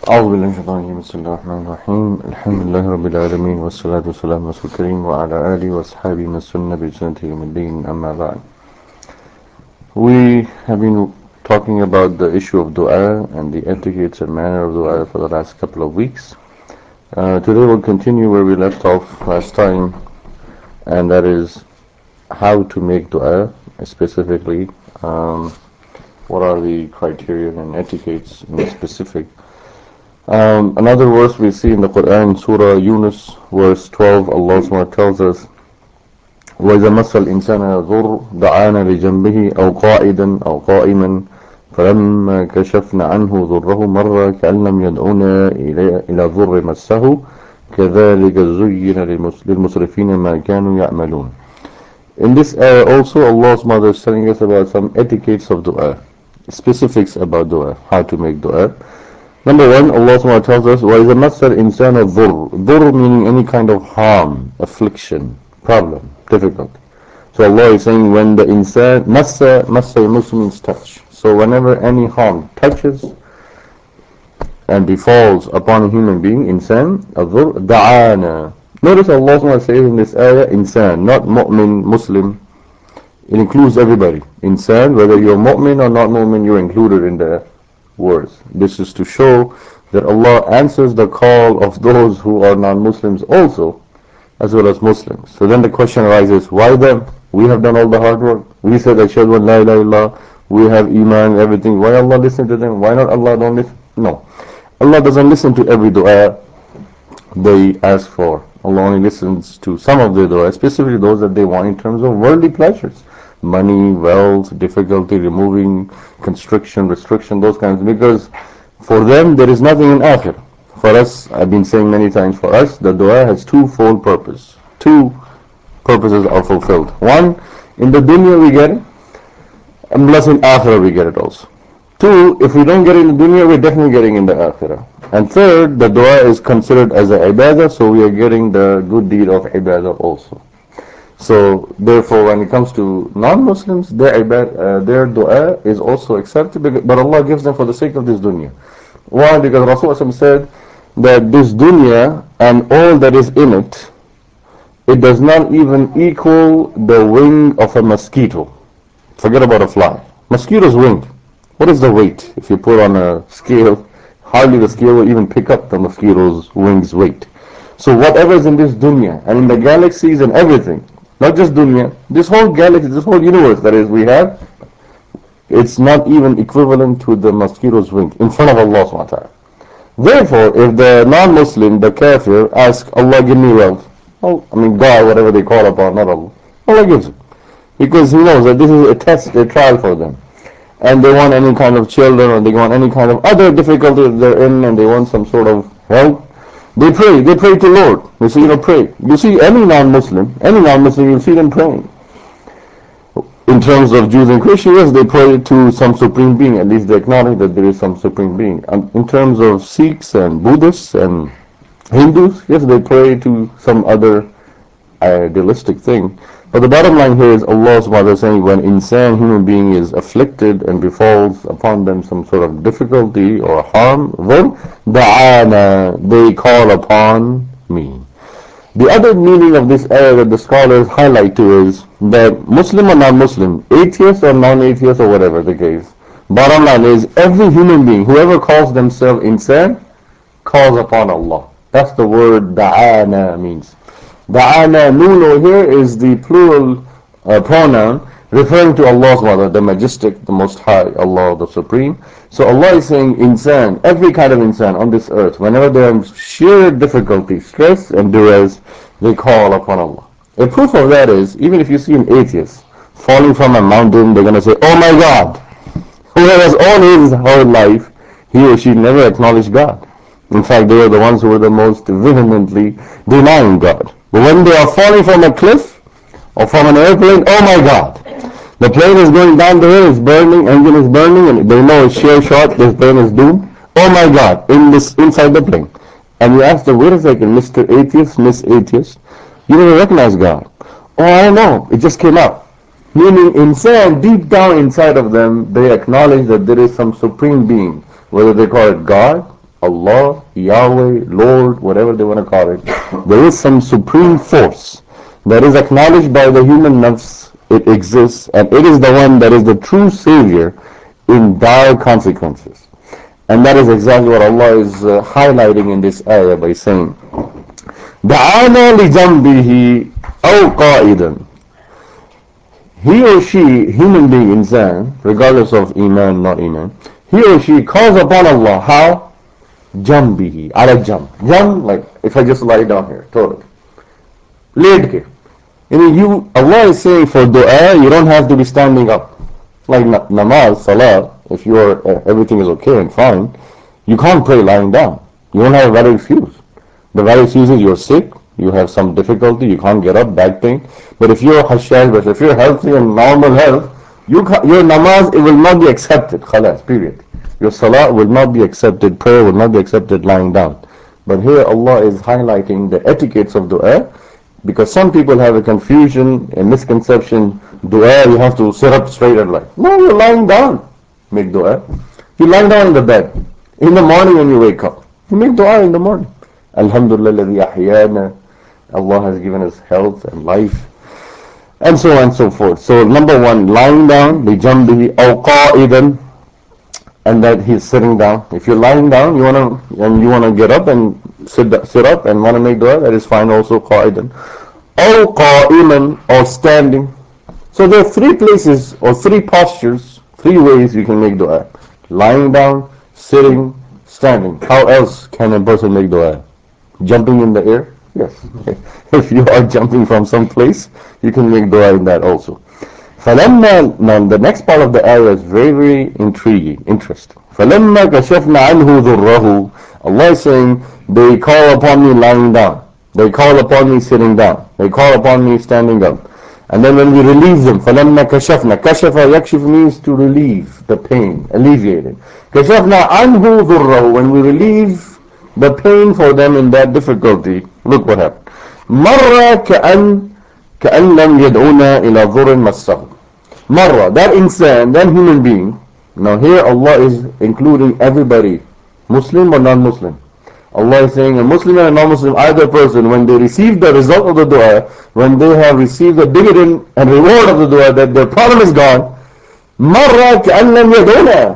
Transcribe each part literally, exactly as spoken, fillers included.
أعوذ بالله من الشيطان الرجيم بسم الله الرحمن الرحيم الحمد لله رب العالمين والصلاة والسلام على رسول الكريم وعلى آله وأصحابه من السنة بسنة يوم الدين أما بعد. We have been talking about the issue of dua and the etiquettes and manner of dua for the last couple of weeks. Uh, today we'll continue where we left off last time, and that is how to make dua specifically. Um, what are the criteria and etiquettes in specific? Um, another verse we see in the Quran, Surah Yunus, verse twelve, Allah subhanahu wa ta'ala tells us, وَإِذَا مَسَّ الْإِنسَانَ ضُرٌّ دَعَانَا لِجَنبِهِ أَوْ قَاعِدًا أَوْ قَائِمًا فَلَمَّا كَشَفْنَا عَنْهُ ضُرَّهُ مَرَّ كَأَنْ لَمْ يَدْعُنَا إِلَى ضُرٍّ مَسَّهُ كَذَلِكَ زُيِّنَ لِلْمُسْرِفِينَ مَا كَانُوا يَعْمَلُونَ. In this ayah also, Allah subhanahu wa ta'ala is telling us about some etiquettes of dua, specifics about dua, how to make dua. Number one, Allah subhanahu wa ta'ala tells us, وَإِذَا مَسَّ الْإِنسَانَ الضُّرُّ Dhur meaning any kind of harm, affliction, problem, difficulty. So Allah is saying when the insan, massa, massa Muslim means touch. So whenever any harm touches and befalls upon a human being, insan, الضُّرُّ دَعَانَا. Notice Allah subhanahu wa ta'ala says in this ayah, insan, not mu'min, Muslim. It includes everybody. Insan, whether you're mu'min or not mu'min, you're included in the words. This is to show that Allah answers the call of those who are non-Muslims also, as well as Muslims. So then the question arises, why them? We have done all the hard work. We said Ashhadu an la ilaha illallah, we have iman, everything. Why Allah listen to them? Why not Allah don't listen? No. Allah doesn't listen to every dua they ask for. Allah only listens to some of the dua, specifically those that they want in terms of worldly pleasures. Money, wealth, difficulty, removing constriction, restriction, those kinds. Because for them there is nothing in akhir. For us, I've been saying many times, for us the dua has two-fold purpose. Two purposes are fulfilled. One, in the dunya we get it, and plus in akhirah we get it also. Two, if we don't get it in the dunya, we're definitely getting in the akhirah. And third, the dua is considered as a ibadah, so we are getting the good deed of ibadah also. So therefore, when it comes to non-Muslims, their ibad, uh, their dua is also accepted, but Allah gives them for the sake of this dunya. Why? Because Rasulullah said that this dunya and all that is in it, it does not even equal the wing of a mosquito. Forget about a fly. Mosquito's wing. What is the weight? If you put on a scale, hardly the scale will even pick up the mosquito's wings weight. So whatever is in this dunya and in the galaxies and everything, not just dunya, this whole galaxy, this whole universe that is we have, it's not even equivalent to the mosquito's wing in front of Allah subhanahu wa ta'ala. Therefore, if the non-Muslim, the kafir, asks Allah give me wealth, well, I mean God, whatever they call upon, not Allah, Allah gives it. Because He knows that this is a test, a trial for them. And they want any kind of children, or they want any kind of other difficulty they're in, and they want some sort of help, they pray, they pray to Lord. They say, you know, pray. You see any non-Muslim, any non-Muslim, you'll see them praying. In terms of Jews and Christians, yes, they pray to some supreme being. At least they acknowledge that there is some supreme being. And in terms of Sikhs and Buddhists and Hindus, yes, they pray to some other idealistic thing. But the bottom line here is Allah subhanahu wa ta'ala saying when insan, human being, is afflicted and befalls upon them some sort of difficulty or harm, then da'ana, they call upon me. The other meaning of this ayah that the scholars highlight to is that Muslim or non-Muslim, atheist or non-atheist or whatever the case, bottom line is every human being, whoever calls themselves insan, calls upon Allah. That's the word da'ana means. Da'ana, nuno here is the plural uh, pronoun referring to Allah subhanahu wa ta'ala, the majestic, the most high, Allah the supreme. So Allah is saying insan, every kind of insan on this earth, whenever they are in sheer difficulty, stress and duress, they call upon Allah. A proof of that is, even if you see an atheist falling from a mountain, they're going to say, oh my God. Whereas all his whole life, he or she never acknowledged God. In fact, they are the ones who were the most vehemently denying God. But when they are falling from a cliff or from an airplane, oh my God. The plane is going down the hill, it's burning, engine is burning, and they know it's sheer shot, this plane is doomed. Oh my God, in this, inside the plane. And you ask them, wait a second, Mister Atheist, Miss Atheist, you never recognize God. Oh, I don't know, it just came out. Meaning, inside, deep down inside of them, they acknowledge that there is some supreme being, whether they call it God, Allah, Yahweh, Lord, whatever they want to call it, there is some supreme force that is acknowledged by the human nafs. It exists, and it is the one that is the true savior in dire consequences. And that is exactly what Allah is uh, highlighting in this ayah by saying, دعانا لجنبه أو قائدا. He or she, human being, insan, regardless of iman, not iman, he or she calls upon Allah. How? Jambihi, ala jam. Jam, like if I just lie down here, totally. Laid ke. And you, Allah is saying for dua, you don't have to be standing up. Like namaz, salah, if you're, uh, everything is okay and fine, you can't pray lying down. You don't have a valid excuse. The valid excuse is you're sick, you have some difficulty, you can't get up, back pain. But if you're hashash, but if you're healthy and normal health, you your namaz, it will not be accepted. Khalas, period. Your salah will not be accepted, prayer will not be accepted lying down. But here Allah is highlighting the etiquettes of dua, because some people have a confusion, a misconception. Dua, you have to sit up straight and like, no, you're lying down. Make dua. You lie down in the bed. In the morning when you wake up, you make dua in the morning. Alhamdulillah alladhi ahyana. Allah has given us health and life, and so on and so forth. So number one, lying down, bijambihi aw qa'idan, and that he's sitting down. If you're lying down, you wanna and you wanna get up and sit sit up and wanna make dua, that is fine also, qa'idan. Aw qa'iman, or standing. So there are three places or three postures, three ways you can make dua: lying down, sitting, standing. How else can a person make dua? Jumping in the air? Yes. If you are jumping from some place, you can make dua in that also. فَلَمَّا, now the next part of the ayah is very, very intriguing, interesting. فَلَمَّا كَشَفْنَا عَنْهُ ذُرَّهُ. Allah is saying, they call upon me lying down. They call upon me sitting down. They call upon me standing up. And then when we relieve them, فَلَمَّا كَشَفْنَا. كَشَفَ yakshif means to relieve the pain, alleviate it. كَشَفْنَا عَنْهُ ذُرَّهُ. When we relieve the pain for them in that difficulty, look what happened. مَرَّ كَأَنْ كَأَنْ لَمْ يَدْعُونَا إِلَى ضُرٍ مَسَّهُ. Marra, that insan, that human being. Now here Allah is including everybody, Muslim or non-Muslim. Allah is saying a Muslim and a non-Muslim, either person, when they receive the result of the dua, when they have received the dividend and reward of the dua, that their problem is gone, Marra كَأَنْ لَمْ يَدْعُونَا.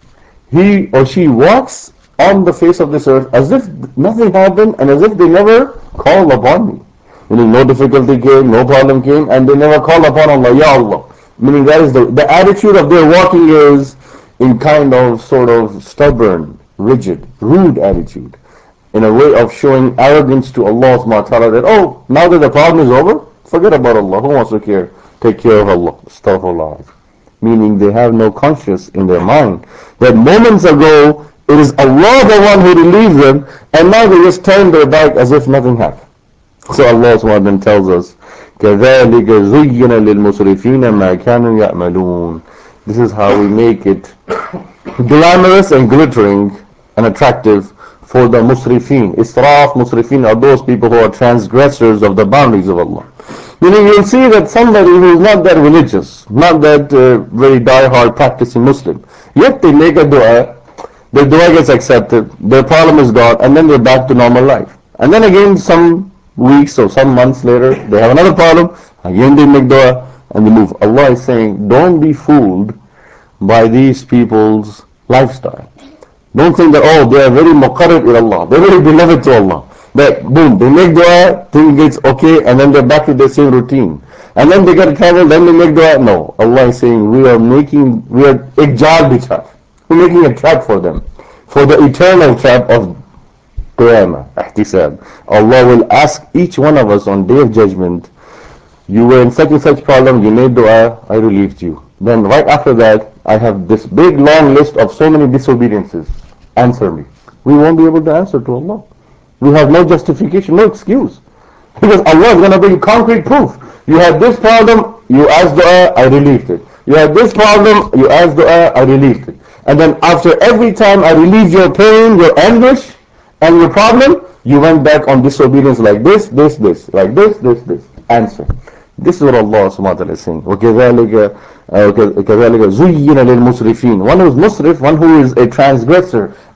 He or she walks on the face of this earth as if nothing happened and as if they never called upon me. Meaning no difficulty came, no problem came, and they never called upon Allah, Ya Allah. Meaning that is the, the attitude of their walking is in kind of sort of stubborn, rigid, rude attitude. In a way of showing arrogance to Allah subhanahu wa ta'ala that, oh, now that the problem is over, forget about Allah. Who wants to care? Take care of Allah. Astaghfirullah. Meaning they have no conscience in their mind that moments ago it is Allah the one who relieved them, and now they just turn their back as if nothing happened. So Allah subhanahu wa ta'ala tells us, كَذَلِكَ زُيِّنَ لِلْمُسْرِفِينَ مَا كَانُوا يَعْمَلُونَ. This is how we make it glamorous and glittering and attractive for the musrifin. Israf, musrifin are those people who are transgressors of the boundaries of Allah. Meaning you'll see that somebody who is not that religious, not that uh, very die-hard practicing Muslim, yet they make a dua, their dua gets accepted, their problem is gone, and then they're back to normal life. And then again some weeks or some months later, they have another problem, again they make dua, and they move. Allah is saying, don't be fooled by these people's lifestyle. Don't think that, oh, they are very muqarrib with Allah, they're very beloved to Allah. That, boom, they make dua, thing gets okay, and then they're back to their same routine. And then they get travel, then they make dua. No, Allah is saying, we are making, we are ikjal bichaf. We're making a trap for them. For the eternal trap of Qiyamah, ihtisab. Allah will ask each one of us on Day of Judgment, you were in such and such problem, you made dua, I relieved you. Then right after that, I have this big long list of so many disobediences. Answer me. We won't be able to answer to Allah. We have no justification, no excuse. Because Allah is going to bring concrete proof. You had this problem, you asked dua, I relieved it. You had this problem, you asked dua, I relieved it. And then after every time I relieved your pain, your anguish, and your problem, you went back on disobedience like this, this, this, like this, this, this. Answer. This is what Allah subhanahu wa ta'ala is saying. وَكَذَلِكَ كَذَلِكَ زُيِّنَ لِلْمُسْرِفِينَ. One who is musrif, one who is a transgressor,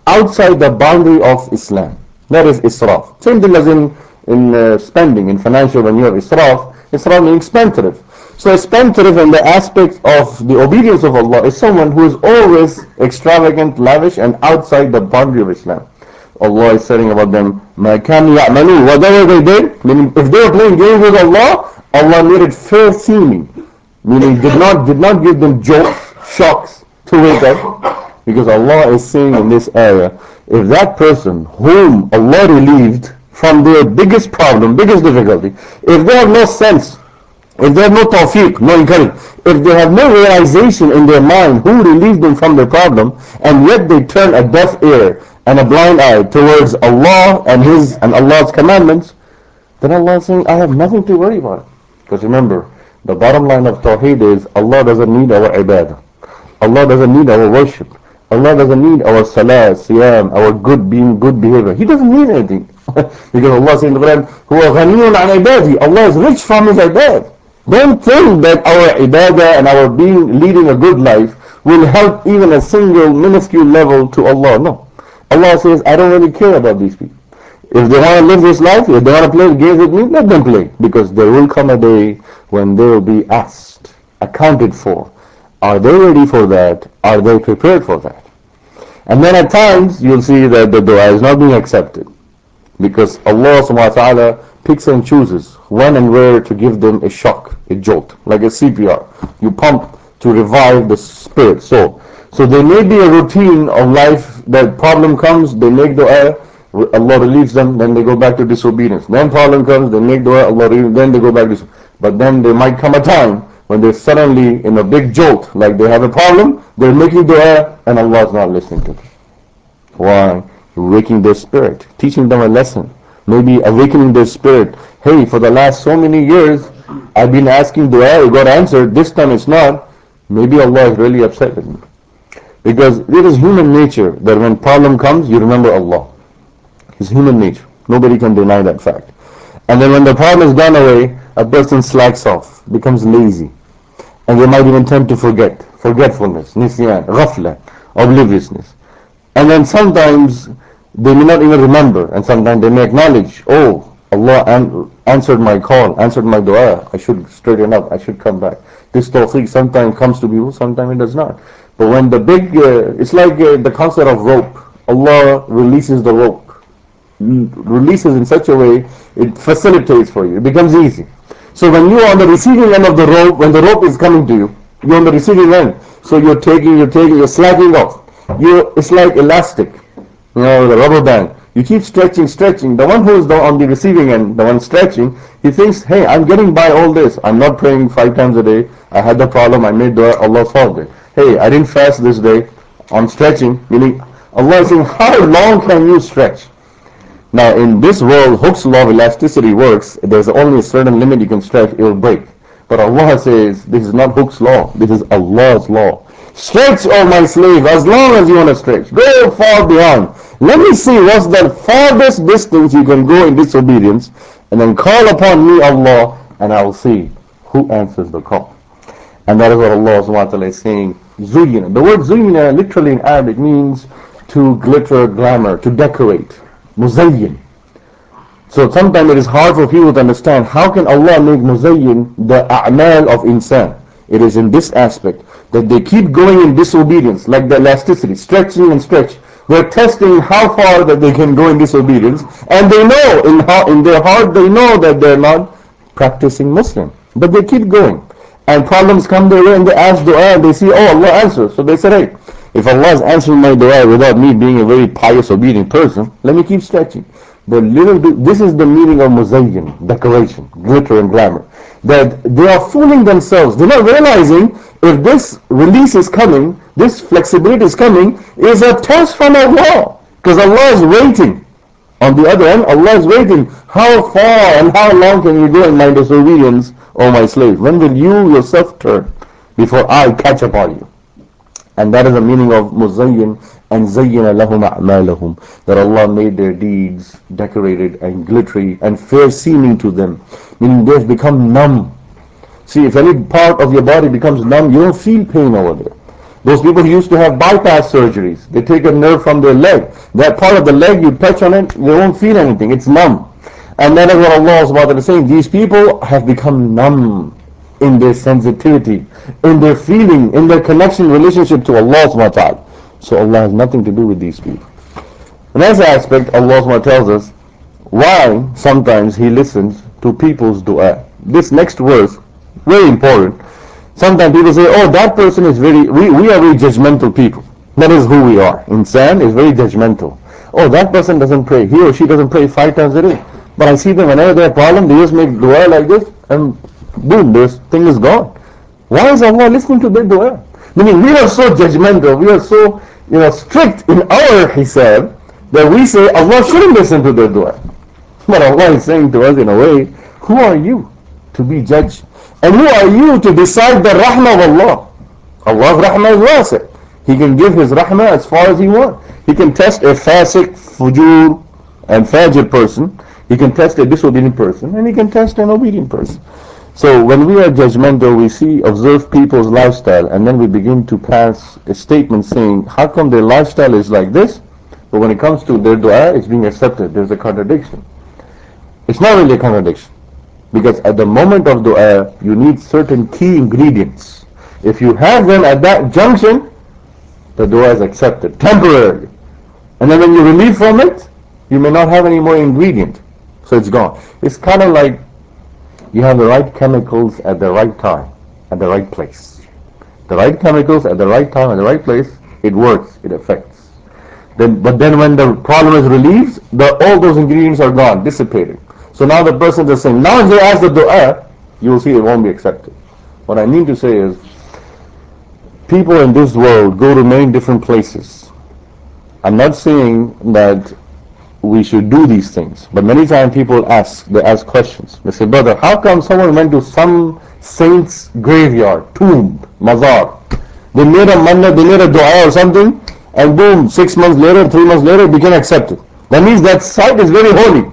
outside the boundary of Islam. That is israf. Same thing as in, in uh, spending, in financial, when you have israf, israf meaning spendthrift. So a spendthrift in the aspect of the obedience of Allah is someone who is always extravagant, lavish, and outside the boundary of Islam. Allah is saying about them, مَا كَانُوا يَعْمَلُونَ, whatever they did, meaning if they were playing games with Allah, Allah made it fair seeming, meaning did not did not give them jokes, shocks to wake up, because Allah is saying in this area, if that person whom Allah relieved from their biggest problem, biggest difficulty, if they have no sense, if they have no tawfiq, no encouragement, if they have no realization in their mind who relieved them from their problem, and yet they turn a deaf ear and a blind eye towards Allah and His and Allah's commandments, then Allah is saying, I have nothing to worry about. Because remember, the bottom line of Tawheed is Allah doesn't need our ibadah. Allah doesn't need our worship. Allah doesn't need our salah, siyam, our good being, good behavior. He doesn't need anything. Because Allah says in the Quran, هُوَ غَنِيٌّ عَنْ عِبَادِهِ, Allah is rich from His ibad. Don't think that our ibadah and our being, leading a good life will help even a single minuscule level to Allah. No. Allah says, I don't really care about these people. If they want to live this life, if they want to play games with me, let them play. Because there will come a day when they will be asked, accounted for. Are they ready for that? Are they prepared for that? And then at times, you'll see that the dua is not being accepted. Because Allah subhanahu wa ta'ala picks and chooses when and where to give them a shock, a jolt, like a C P R. You pump to revive the spirit, soul. So there may be a routine of life that problem comes, they make dua, Allah relieves them, then they go back to disobedience. Then problem comes, they make dua, Allah relieves them, then they go back to disobedience. But then there might come a time when they're suddenly in a big jolt, like they have a problem, they're making dua, and Allah is not listening to them. Why? Waking their spirit, teaching them a lesson, maybe awakening their spirit. Hey, for the last so many years, I've been asking dua, it got answered, this time it's not. Maybe Allah is really upset with me. Because it is human nature that when problem comes, you remember Allah. It's human nature. Nobody can deny that fact. And then when the problem is gone away, a person slacks off, becomes lazy. And they might even tend to forget. Forgetfulness, nisyan, ghafla, obliviousness. And then sometimes they may not even remember, and sometimes they may acknowledge, oh, Allah an- answered my call, answered my dua, I should straighten up, I should come back. This tawfiq sometimes comes to people, sometimes it does not. But when the big, uh, it's like uh, the concept of rope. Allah releases the rope. Releases in such a way, it facilitates for you. It becomes easy. So when you are on the receiving end of the rope, when the rope is coming to you, you're on the receiving end. So you're taking, you're taking, you're slacking off. You, it's like elastic, you know, the rubber band. You keep stretching, stretching. The one who is the, on the receiving end, the one stretching, he thinks, hey, I'm getting by all this. I'm not praying five times a day. I had the problem. I made dua. Allah solved it. Hey, I didn't fast this day. I'm stretching. Meaning, Allah is saying, how long can you stretch? Now, in this world, Hooke's law of elasticity works. There's only a certain limit you can stretch. It will break. But Allah says, this is not Hooke's law. This is Allah's law. Stretch, oh my slave, as long as you want to stretch. Go far beyond. Let me see what's the farthest distance you can go in disobedience, and then call upon me, Allah, and I will see who answers the call. And that is what Allah subhanahu wa ta'ala is saying. Zuyyina. The word zuyyina literally in Arabic means to glitter, glamour, to decorate. Muzayyin. So sometimes it is hard for people to understand how can Allah make muzayyin the a'mal of insan. It is in this aspect that they keep going in disobedience, like the elasticity, stretching and stretch. They're testing how far that they can go in disobedience, and they know in, how, in their heart they know that they're not practicing Muslim, but they keep going. And problems come their way, and they ask dua, and they see, oh, Allah answers. So they say, hey, if Allah is answering my dua without me being a very pious, obedient person, let me keep stretching. The little bit, this is the meaning of muzayyin, decoration, glitter and glamour. That they are fooling themselves. They're not realizing if this release is coming, this flexibility is coming, is a test from Allah. Because Allah is waiting. On the other hand, Allah is waiting. How far and how long can you go in my disobedience, O my slave? When will you yourself turn before I catch up on you? And that is the meaning of muzayyin and zayyana lahum a'malahum, that Allah made their deeds decorated and glittery and fair seeming to them, meaning they've become numb. See, if any part of your body becomes numb, you don't feel pain over there. Those people who used to have bypass surgeries, they take a nerve from their leg. That part of the leg, you touch on it, they won't feel anything. It's numb. And that is what Allah subhanahu wa ta'ala is saying. These people have become numb in their sensitivity, in their feeling, in their connection, relationship to Allah subhanahu wa ta'ala. So Allah has nothing to do with these people. The next aspect, Allah subhanahu wa ta'ala tells us why sometimes He listens to people's dua. This next verse, very important. Sometimes people say, oh, that person is very, we, we are very judgmental people. That is who we are. Insan is very judgmental. Oh, that person doesn't pray. He or she doesn't pray five times a day. But I see them whenever they have a problem, they just make dua like this, and boom, this thing is gone. Why is Allah listening to their dua? Meaning we are so judgmental, we are so you know strict in our hisab that we say Allah shouldn't listen to their dua. But Allah is saying to us in a way, who are you to be judged? And who are you to decide the rahmah of Allah? Allah's rahmah is wasi'. He can give His rahmah as far as He wants. He can test a fasiq, fujur, and fajr person. He can test a disobedient person, and He can test an obedient person. So when we are judgmental, we see, observe people's lifestyle, and then we begin to pass a statement saying, how come their lifestyle is like this, but when it comes to their dua, it's being accepted? There's a contradiction. It's not really a contradiction. Because at the moment of dua, you need certain key ingredients. If you have them at that junction, the dua is accepted temporarily. And then when you relieve from it, you may not have any more ingredient. So it's gone. It's kind of like you have the right chemicals at the right time, at the right place. The right chemicals at the right time, at the right place, it works, it affects. Then, but then when the problem is relieved, the, all those ingredients are gone, dissipated. So now the person is saying, now if they ask the dua, you will see it won't be accepted. What I mean to say is, people in this world go to many different places. I'm not saying that we should do these things, but many times people ask, they ask questions. They say, brother, how come someone went to some saint's graveyard, tomb, mazar? They made a manna, they made a dua or something, and boom, six months later, three months later, it became accepted. That means that site is very holy.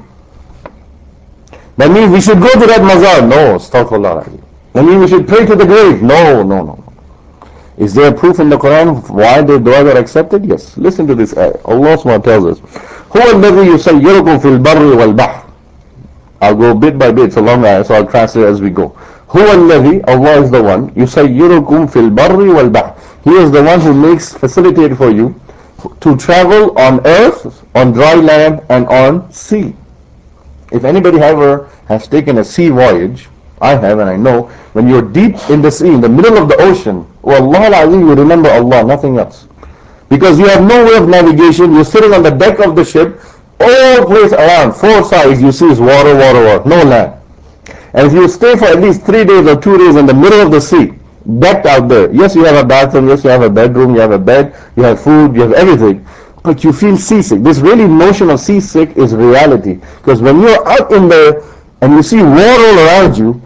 That means we should go to that mazar. No, astaghfirullah. That means we should pray to the grave. No, no, no. Is there a proof in the Quran why the dua are accepted? Yes. Listen to this ayah. Allah subhanahu wa ta'ala tells us, هُوَ الَّذِي يُسَيِّرُكُمْ فِي الْبَرِّ وَالْبَحْرِ. I'll go bit by bit. It's a long ayah, so I'll translate as we go. هُوَ الَّذِي, Allah is the one, يُسَيِّرُكُمْ فِي الْبَرِّ وَالْبَحْرِ. He is the one who makes, facilitate for you to travel on earth, on dry land, and on sea. If anybody ever has taken a sea voyage, I have, and I know, when you're deep in the sea, in the middle of the ocean, Wallah al-Azim, you remember Allah, nothing else. Because you have no way of navigation, you're sitting on the deck of the ship, all place around, four sides you see is water, water, water, no land. And if you stay for at least three days or two days in the middle of the sea, decked out there, yes, you have a bathroom, yes, you have a bedroom, you have a bed, you have food, you have everything, but you feel seasick. This really notion of seasick is reality. Because when you're out in there and you see water all around you,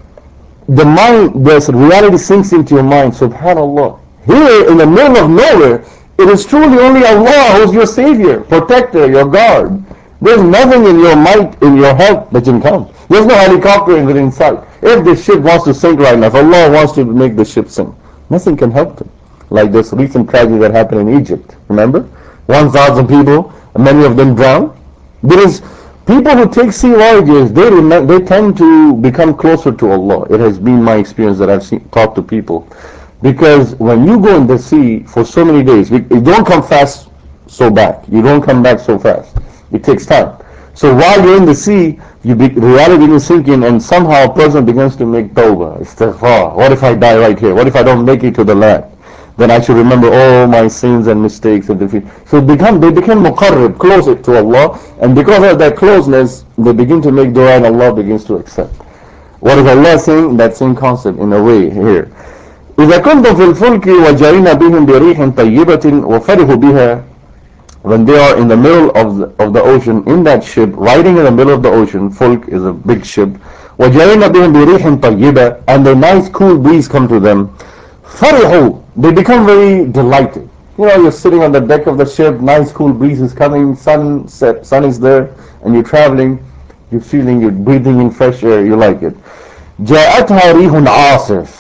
the mind, this reality sinks into your mind. Subhanallah. Here in the middle of nowhere, it is truly only Allah who's your savior, protector, your guard. There's nothing in your might, in your help that can come. There's no helicopter within sight. If the ship wants to sink right now, if Allah wants to make the ship sink, nothing can help them. Like this recent tragedy that happened in Egypt. Remember? one thousand people, many of them drowned. There is people who take sea voyages, they they tend to become closer to Allah. It has been my experience that I've seen, talked to people. Because when you go in the sea for so many days, you don't come fast so back. You don't come back so fast. It takes time. So while you're in the sea, you be, reality will sink in, and somehow a person begins to make tawbah, istighfar. What if I die right here? What if I don't make it to the land? Then I should remember all my sins and mistakes and defeat. So become, they become muqarrib, closer to Allah, and because of that closeness, they begin to make dua and Allah begins to accept. What is Allah saying? That same concept in a way here. إِذَا كُنْتُمْ فِي الْفُلْكِ وَجَرِينَ بِهِمْ بِرِيحٍ طَيِّبَةٍ وَفَرِحُوا بِهَا. When they are in the middle of the, of the ocean, in that ship, riding in the middle of the ocean, fulk is a big ship, وَجَرِينَ بِهِمْ بِرِيحٍ طَيِّبَةٍ, and the nice cool breeze come to them, فَرِحُوا, they become very delighted. You know, you're sitting on the deck of the ship, nice cool breeze is coming, sun set, sun is there, and you're traveling, you're feeling, you're breathing in fresh air, you like it. جَاءَتْهَا رِيحٌ عَاصِفٌ.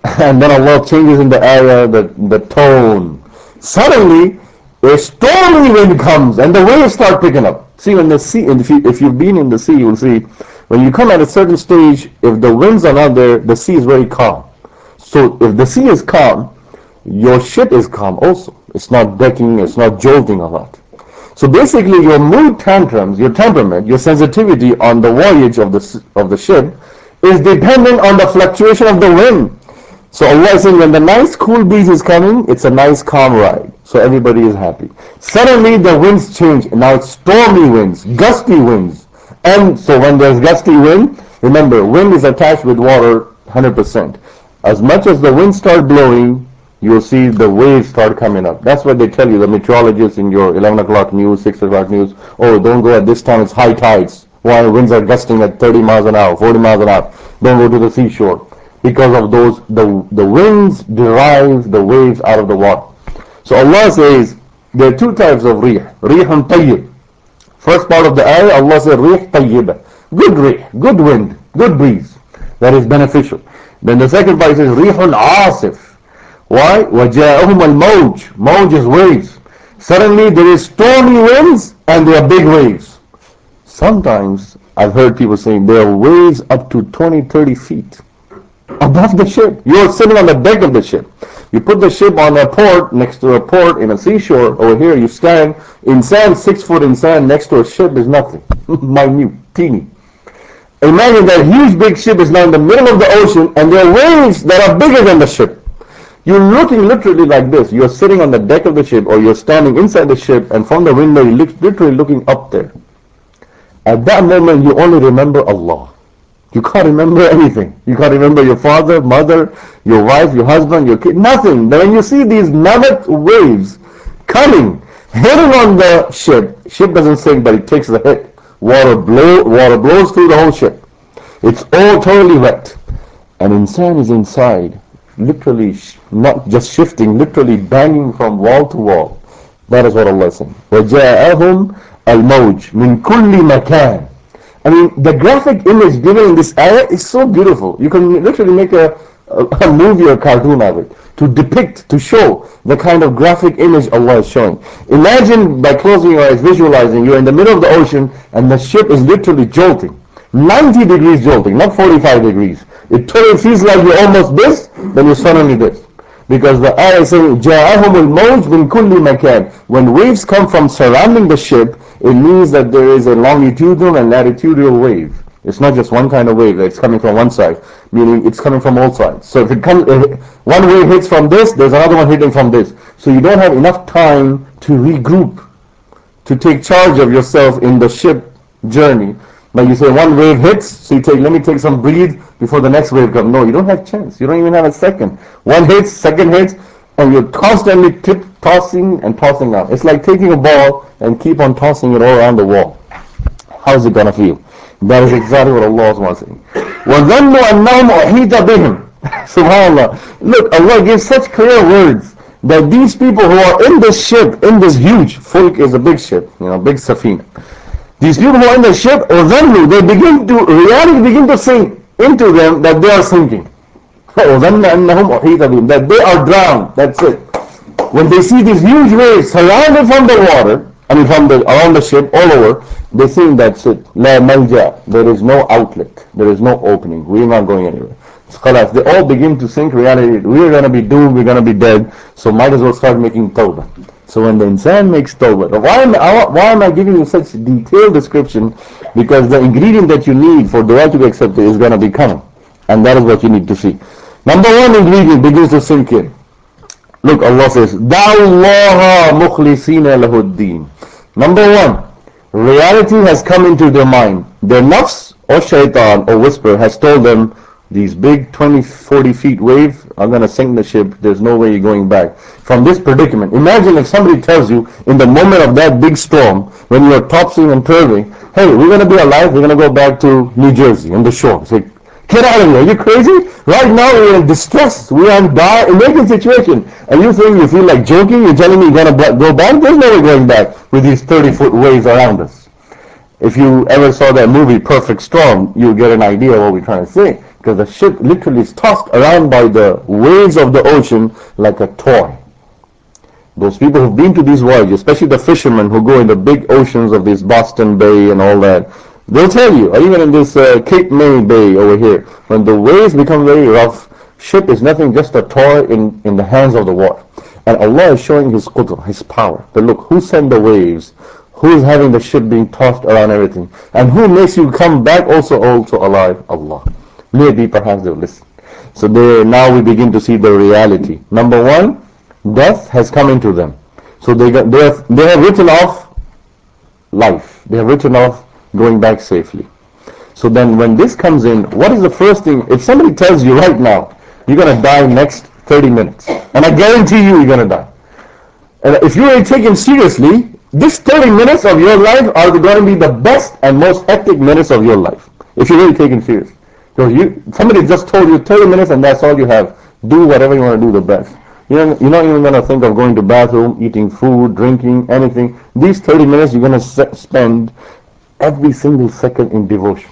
And then Allah changes in the ayah the, the tone. Suddenly, a stormy wind comes and the waves start picking up. See, when the sea, if, you, if you've been in the sea, you'll see when you come at a certain stage, if the winds are not there, the sea is very calm. So if the sea is calm, your ship is calm also. It's not decking, it's not jolting a lot. So basically, your mood tantrums, your temperament, your sensitivity on the voyage of the of the ship is dependent on the fluctuation of the wind. So Allah is saying when the nice cool breeze is coming, it's a nice calm ride. So everybody is happy. Suddenly the winds change. Now it's stormy winds, gusty winds. And so when there's gusty wind, remember, wind is attached with water one hundred percent. As much as the wind start blowing, you'll see the waves start coming up. That's what they tell you, the meteorologists in your eleven o'clock news, six o'clock news. Oh, don't go at this time, it's high tides. Why? Winds are gusting at thirty miles an hour, forty miles an hour. Don't go to the seashore. Because of those, the, the winds derive the waves out of the water. So Allah says, there are two types of rih. Rihun tayyib. First part of the ayah, Allah says, rih tayyibah. Good rih, good wind, good breeze. That is beneficial. Then the second part says, rihun asif. Why? وَجَاءَهُمَ الْمَوْجِ. Mawj is waves. Suddenly there is stormy winds and there are big waves. Sometimes I've heard people saying there are waves up to twenty, thirty feet above the ship. You're sitting on the deck of the ship. You put the ship on a port, next to a port in a seashore. Over here you stand in sand, six foot in sand, next to a ship is nothing. Minute, teeny. Imagine that huge big ship is now in the middle of the ocean and there are waves that are bigger than the ship. You're looking literally like this. You're sitting on the deck of the ship or you're standing inside the ship and from the window you're literally looking up there. At that moment you only remember Allah. You can't remember anything. You can't remember your father, mother, your wife, your husband, your kid, nothing. Then when you see these mammoth waves coming, hitting on the ship, ship doesn't sink but it takes the hit. Water blow, water blows through the whole ship. It's all totally wet. And insan is inside, literally not just shifting, literally banging from wall to wall. That is what Allah is saying. وَجَاءَهُمْ الْمَوْجِ مِنْ كُلِّ مَكَانٍ. I mean, the graphic image given in this ayah is so beautiful. You can literally make a, a, a movie or cartoon of it to depict, to show the kind of graphic image Allah is showing. Imagine by closing your eyes, visualizing you're in the middle of the ocean and the ship is literally jolting. ninety degrees jolting, not forty-five degrees. It totally feels like you're almost this, then you're suddenly this. Because the ayah is saying, جَاءَهُمُ الْمَوْجِ مِنْ كُلِّ مَكَانٍ. When waves come from surrounding the ship, it means that there is a longitudinal and latitudinal wave. It's not just one kind of wave that's coming from one side, meaning it's coming from all sides. So if it comes, if one wave hits from this, there's another one hitting from this. So you don't have enough time to regroup, to take charge of yourself in the ship journey. Like you say, one wave hits, so you take, let me take some breathe before the next wave comes. No, you don't have chance. You don't even have a second. One hits, second hits, and you're constantly tip tossing and tossing out. It's like taking a ball and keep on tossing it all around the wall. How's it gonna feel? That is exactly what Allah was saying. وَظَنُّوا أَنَّهُمْ أُحِيطَ بِهِمْ. Subhanallah. Look, Allah gives such clear words that these people who are in this ship, in this huge, Fulk is a big ship, you know, big safina. These people who are in the ship, وَظَنُّوا, they begin to, reality begin to sink into them that they are sinking. وَظَنَّ أَنَّهُمْ أُحِيطَ بِهِمْ, that they are drowned. That's it. When they see these huge waves surrounded from the water, I mean from the around the ship, all over, they think that's it. La malja, there is no outlet, there is no opening. We're not going anywhere. Khalas, they all begin to think reality. We're gonna be doomed. We're gonna be dead. So might as well start making tawbah. So when the insan makes tawbah, why am I, why am I giving you such detailed description? Because the ingredient that you need for dua to be accepted is gonna be coming, and that is what you need to see. Number one ingredient begins to sink in. Look, Allah says, Da'ullaha mukhlisina lahuddin. Number one, reality has come into their mind. Their nafs or shaitan or whisper has told them, these big twenty, forty feet wave are going to sink the ship. There's no way you're going back from this predicament. Imagine if somebody tells you in the moment of that big storm, when you're tossing and turning, hey, we're going to be alive. We're going to go back to New Jersey on the shore. It's like, get out of here. Are you crazy? Right now we're in distress. We are in dire, emergency situation. And you think you feel like joking? You're telling me you're going to go back? There's no way going back with these thirty foot waves around us. If you ever saw that movie Perfect Storm, you'll get an idea of what we're trying to say. because the ship literally is tossed around by the waves of the ocean like a toy. Those people who've been to these voyages, especially the fishermen who go in the big oceans of this Boston Bay and all that, they'll tell you, or even in this uh, Cape May Bay over here, when the waves become very rough, ship is nothing just a toy in, in the hands of the water. And Allah is showing His qudr, His power. But look, who sent the waves? Who is having the ship being tossed around everything? And who makes you come back also also alive? Allah. Maybe perhaps they'll listen. So there, now we begin to see the reality. Number one, death has come into them. So they, got, they, have, they have written off life. They have written off going back safely. So then when this comes in, what is the first thing? If somebody tells you right now, you're going to die next thirty minutes, and I guarantee you you're going to die. And if you are taken seriously, this thirty minutes of your life are going to be the best and most hectic minutes of your life, if you're really taken serious. Because you, somebody just told you thirty minutes and that's all you have. Do whatever you want to do the best. You're, you're not even going to think of going to bathroom, eating food, drinking, anything. These thirty minutes you're going to spend every single second in devotion.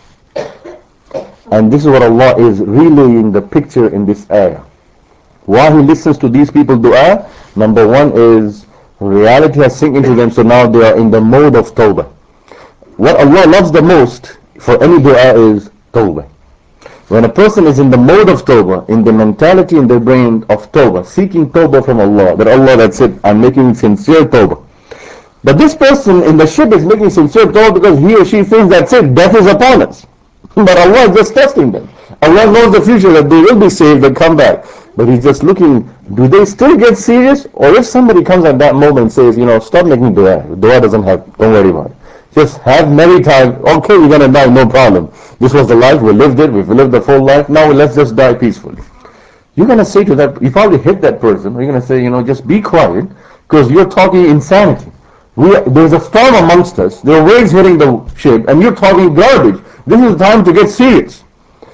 And this is what Allah is relaying the picture in this ayah. While He listens to these people dua, number one is reality has sunk into them, so now they are in the mode of tawbah. What Allah loves the most for any dua is tawbah. When a person is in the mode of tawbah, in the mentality in their brain of tawbah, seeking tawbah from Allah, that Allah, that's it, I'm making sincere tawbah. But this person in the ship is making sincere tawbah because he or she thinks that's it, death is upon us. But Allah is just testing them. Allah knows the future, that they will be saved and come back. But He's just looking, do they still get serious? Or if somebody comes at that moment and says, you know, stop making dua. Dua doesn't have, don't worry about it. Just have many times, okay, you're going to die, no problem. This was the life, we lived it, we've lived the full life, now let's just die peacefully. You're going to say to that, you probably hit that person, you're going to say, you know, just be quiet, because you're talking insanity. We, there's a storm amongst us, there are waves hitting the ship, and you're talking garbage. This is the time to get serious.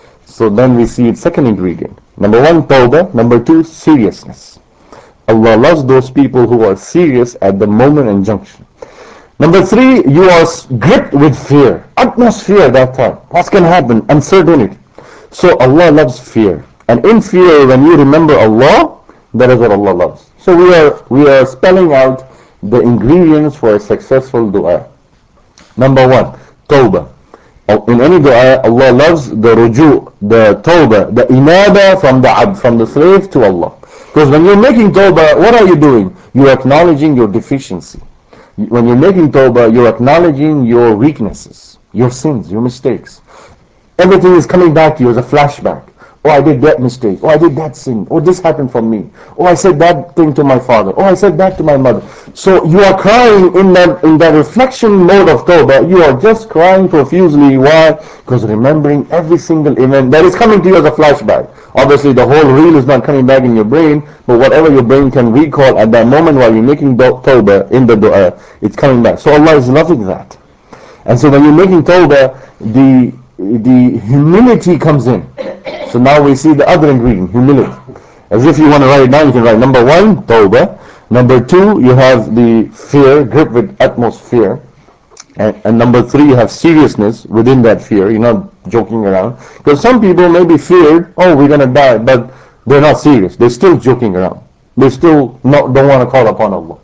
So then we see its second ingredient. Number one, tawbah. Number two, seriousness. Allah loves those people who are serious at the moment and junction. Number three, you are gripped with fear. Utmost fear at that time. What's going to happen? Uncertainty. So Allah loves fear. And in fear, when you remember Allah, that is what Allah loves. So we are, we are spelling out the ingredients for a successful dua. Number one, tawbah. In any dua, Allah loves the ruju, the tawbah, the inaba from the abd, from the slave to Allah. Because when you're making tawbah, what are you doing? You're acknowledging your deficiency. When you're making tawbah, you're acknowledging your weaknesses, your sins, your mistakes. Everything is coming back to you as a flashback. Oh, I did that mistake. Oh, I did that sin. Oh, this happened from me. Oh, I said that thing to my father. Oh, I said that to my mother. So you are crying in that in that reflection mode of tawbah. You are just crying profusely. Why? Because remembering every single event that is coming to you as a flashback. Obviously, the whole reel is not coming back in your brain, but whatever your brain can recall at that moment while you're making tawbah in the dua, it's coming back. So Allah is loving that. And so when you're making tawbah, the the humility comes in. So now we see the other ingredient, humility. As if you want to write it down, you can write number one, tawbah. Number two, you have the fear, grip with utmost fear. And, and number three, you have seriousness within that fear. You're not joking around. Because some people may be feared, oh, we're going to die, but they're not serious. They're still joking around. They still not, don't want to call upon Allah.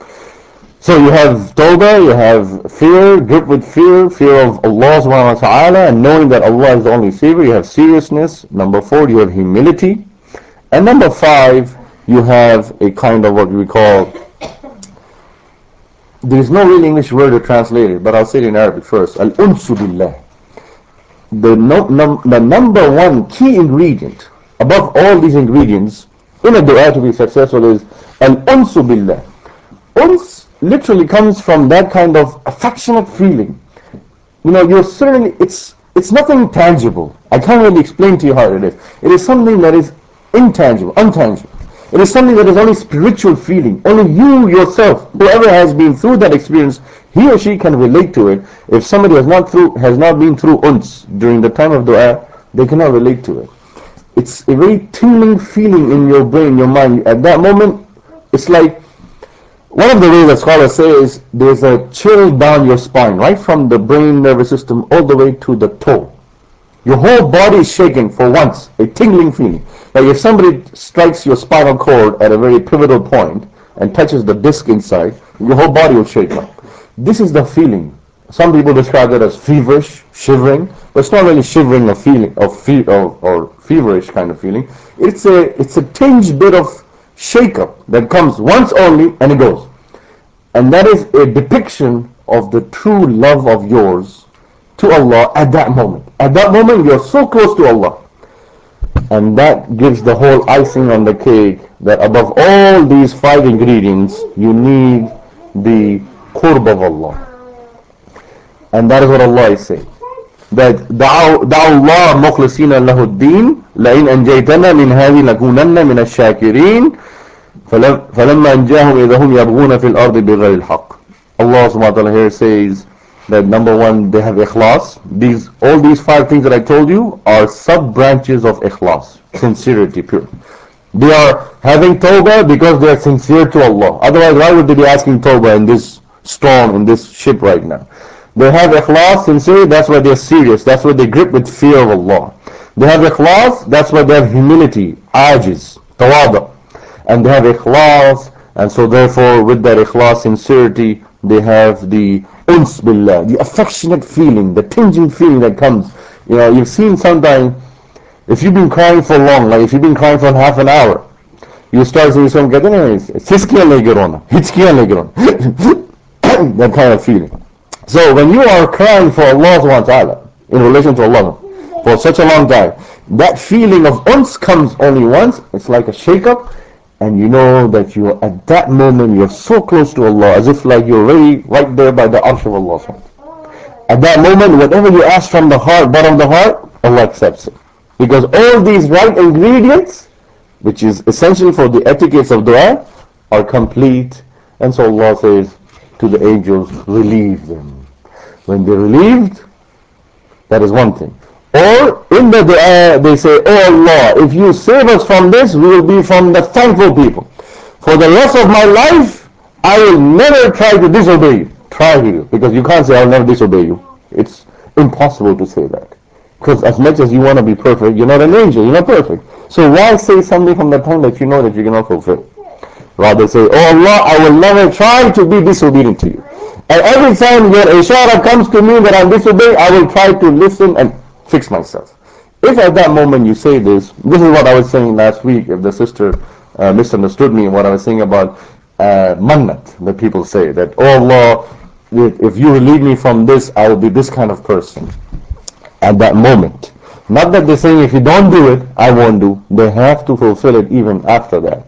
So you have tawbah, you have fear, grip with fear, fear of Allah subhanahu wa ta'ala, and knowing that Allah is the only savior. You have seriousness. Number four, you have humility. And number five, you have a kind of what we call, there is no real English word to translate it, but I'll say it in Arabic first. Al-unsu billah. The, no, num, the number one key ingredient, above all these ingredients, in a dua to be successful is al-unsu billah. Uns literally comes from that kind of affectionate feeling. You know, you're certainly, it's it's nothing tangible. I can't really explain to you how it is. It is something that is intangible, untangible. It is something that is only spiritual feeling. Only you yourself, whoever has been through that experience, he or she can relate to it. If somebody has not through has not been through uns during the time of dua, they cannot relate to it. It's a very tingling feeling in your brain, your mind. At that moment, it's like, one of the ways that scholars say is there's a chill down your spine, right from the brain nervous system all the way to the toe. Your whole body is shaking for once, a tingling feeling. Like if somebody strikes your spinal cord at a very pivotal point and touches the disc inside, your whole body will shake up. This is the feeling. Some people describe it as feverish, shivering, but it's not really shivering or feeling of fe- or, or feverish kind of feeling. It's a it's a tinged bit of shake up that comes once only and it goes. And that is a depiction of the true love of yours to Allah at that moment. At that moment, you're so close to Allah. And that gives the whole icing on the cake that above all these five ingredients, you need the qurb of Allah. And that is what Allah is saying. That دعوا دعوا الله مخلصين له الدين لئن أنجيتنا من هذه لكونن من الشاكرين فلم فلما أنجاهم إذا هم يبغون في الأرض بغير الحق. Allah subhanahu wa ta'ala here says that number one, they have ikhlas. These all these five things that I told you are sub branches of ikhlas, sincerity, pure. They are having tawbah because they are sincere to Allah. Otherwise, why would they be asking tawbah in this storm, in this ship right now? They have ikhlas, sincerity, that's why they're serious. That's why they grip with fear of Allah. They have ikhlas, that's why they have humility, ajiz, tawada. And they have ikhlas, and so therefore with that ikhlas, sincerity, they have the uns billah, the affectionate feeling, the tinging feeling that comes. You know, you've seen sometimes, if you've been crying for long, like if you've been crying for half an hour, you start saying something, that kind of feeling. So when you are crying for Allah subhanahu wa ta'ala, in relation to Allah, for such a long time, that feeling of uns comes only once. It's like a shake-up, and you know that you are at that moment, you're so close to Allah, as if like you're really right there by the arsh of Allah. At that moment, whatever you ask from the heart, bottom of the heart, Allah accepts it. Because all these right ingredients, which is essential for the etiquettes of dua, are complete. And so Allah says to the angels, relieve them. When they're relieved, that is one thing. Or in the dua, they say, oh Allah, if you save us from this, we will be from the thankful people. For the rest of my life, I will never try to disobey you. Try to, because you can't say, I'll never disobey you. It's impossible to say that. Because as much as you want to be perfect, you're not an angel, you're not perfect. So why say something from the tongue that you know that you cannot fulfill? Rather say, oh Allah, I will never try to be disobedient to you. And every time your ishara comes to me that I'm disobeying, I will try to listen and fix myself. If at that moment you say this, this is what I was saying last week, if the sister uh, misunderstood me, what I was saying about uh, mannat, that people say, that, oh Allah, if you relieve me from this, I will be this kind of person. At that moment. Not that they're saying if you don't do it, I won't do. They have to fulfill it even after that.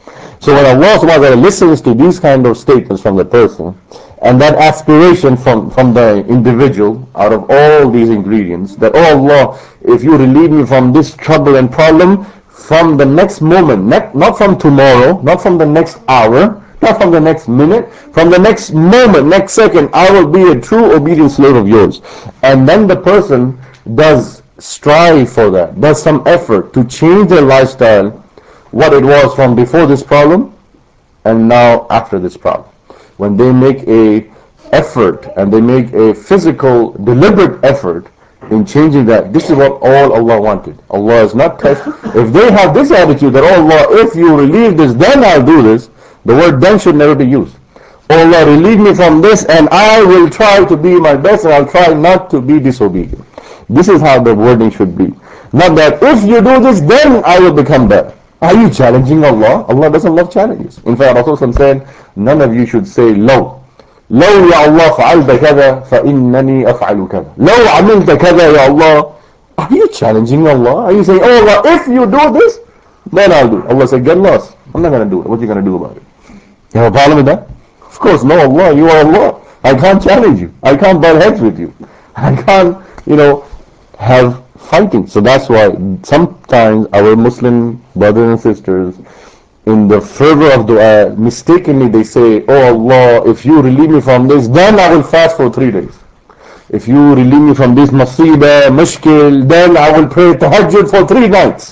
So when Allah subhanahu wa ta'ala listens to these kind of statements from the person, and that aspiration from, from the individual out of all these ingredients, that, oh Allah, if you relieve me from this trouble and problem, from the next moment, not, not from tomorrow, not from the next hour, not from the next minute, from the next moment, next second, I will be a true obedient slave of yours. And then the person does strive for that, does some effort to change their lifestyle, what it was from before this problem and now after this problem. When they make a effort and they make a physical, deliberate effort in changing that, this is what all Allah wanted. Allah is not test. If they have this attitude that, oh Allah, if you relieve this, then I'll do this, the word then should never be used. Oh Allah, relieve me from this and I will try to be my best and I'll try not to be disobedient. This is how the wording should be. Not that if you do this, then I will become better. Are you challenging Allah? Allah doesn't love challenges. In fact, Rasulullah said, none of you should say, لو لو يا الله فعلت كذا فإنني أفعل كذا لو عملت كذا يا Allah. Are you challenging Allah? Are you saying, oh Allah, if you do this, then I'll do it. Allah said, get lost. I'm not going to do it. What are you going to do about it? You have a problem with that? Of course, no, Allah, you are Allah. I can't challenge you. I can't butt heads with you. I can't, you know, have fighting. So that's why sometimes our Muslim brothers and sisters, in the fervor of dua, mistakenly they say, oh Allah, if you relieve me from this, then I will fast for three days. If you relieve me from this masibah, mushkil, then I will pray tahajjud for three nights.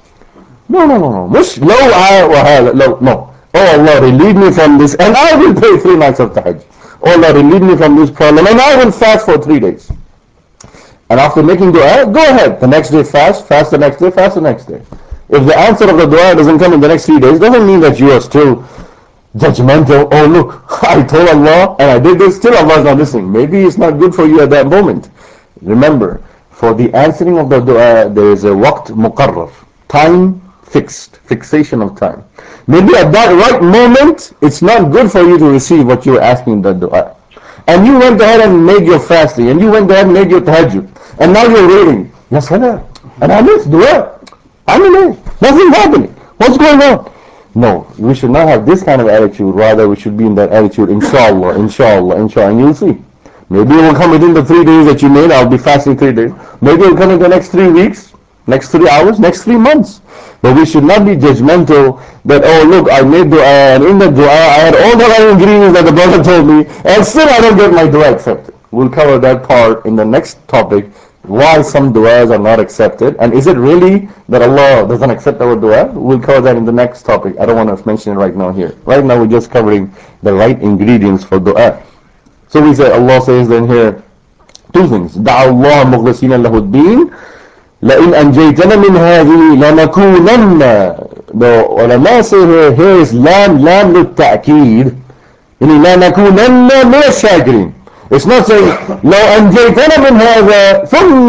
No, no, no, no. Mush, no, I, no, no. Oh Allah, relieve me from this, and I will pray three nights of tahajjud. Oh Allah, relieve me from this problem, and I will fast for three days. And after making dua, go ahead. The next day fast, fast the next day, fast the next day. If the answer of the dua doesn't come in the next three days, doesn't mean that you are still judgmental. Oh look, I told Allah and I did this, still Allah is not listening. Maybe it's not good for you at that moment. Remember, for the answering of the dua, there is a waqt muqarrar, time fixed, fixation of time. Maybe at that right moment, it's not good for you to receive what you are asking in the dua. And you went ahead and made your fasting, and you went ahead and made your tahajjud, and now you're waiting. Ya salam, and I missed dua. I'm in it. Nothing's happening. What's going on? No, we should not have this kind of attitude. Rather, we should be in that attitude, inshallah, inshallah, inshallah, and you'll see. Maybe it will come within the three days that you made. I'll be fasting three days. Maybe it will come in the next three weeks, next three hours, next three months. But we should not be judgmental that, oh look, I made dua, and in the dua I had all the right ingredients that the brother told me, and still I don't get my dua accepted. We'll cover that part in the next topic, why some du'as are not accepted, and is it really that Allah doesn't accept our dua? We'll cover that in the next topic. I don't want to mention it right now here. Right now we're just covering the right ingredients for dua. So we say, Allah says then here, two things. دَعَ اللَّهَ مُخْلِصِينَ لَهُ الدِّينَ لَإِنْ أَنْجَيْتَنَا مِنْ هَذِهِ لَنَكُونَنَّ. The ulama say here, here is lam, lam لِلتَّأْكِيد. يعني لَنَكُونَنَّ مِنَ الشَّاكِرِينَ. It's not saying لو أنجيتنا من هذا ثم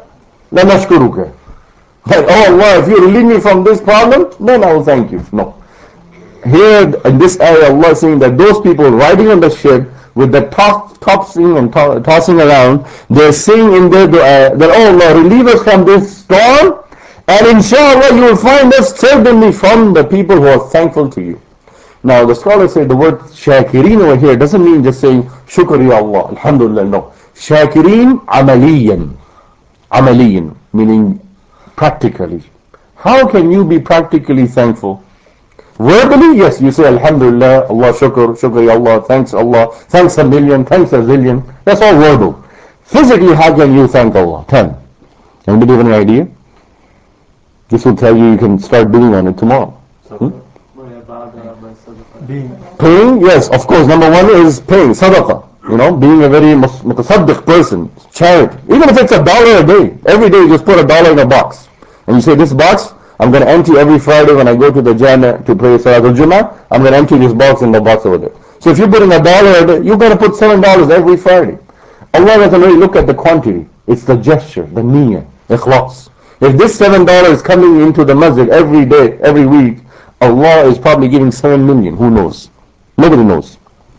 لنشكرك. Like, oh Allah, if you relieve me from this problem, then I will thank you. No. Here in this ayah, Allah is saying that those people riding on the ship with the top, tossing and to tossing around, they're saying in their dua that, oh Allah, relieve us from this storm, and inshallah you will find us certainly from the people who are thankful to you. Now the scholars say the word shakirin over here doesn't mean just saying shukr ya Allah, alhamdulillah, no. Shakirin amaliyan, amaliyan, meaning practically. How can you be practically thankful? Verbally, yes, you say alhamdulillah, Allah shukr, shukr ya Allah, thanks Allah, thanks a million, thanks a zillion. That's all verbal. Physically, how can you thank Allah? Ten. Anybody have any idea? This will tell you you can start doing on it tomorrow. Hmm? Paying, yes, of course. Number one is paying, sadaqah. You know, being a very mutasaddiq person, charity. Even if it's a dollar a day, every day you just put a dollar in a box. And you say, this box, I'm going to empty every Friday when I go to the Jannah to pray Salatul Jummah, I'm going to empty this box in the box over there. So if you're putting a dollar a day, you're going to put seven dollars every Friday. Allah doesn't really look at the quantity. It's the gesture, the niyyah, ikhlas. If this seven dollars is coming into the masjid every day, every week, Allah is probably giving seven million. Who knows? Nobody knows.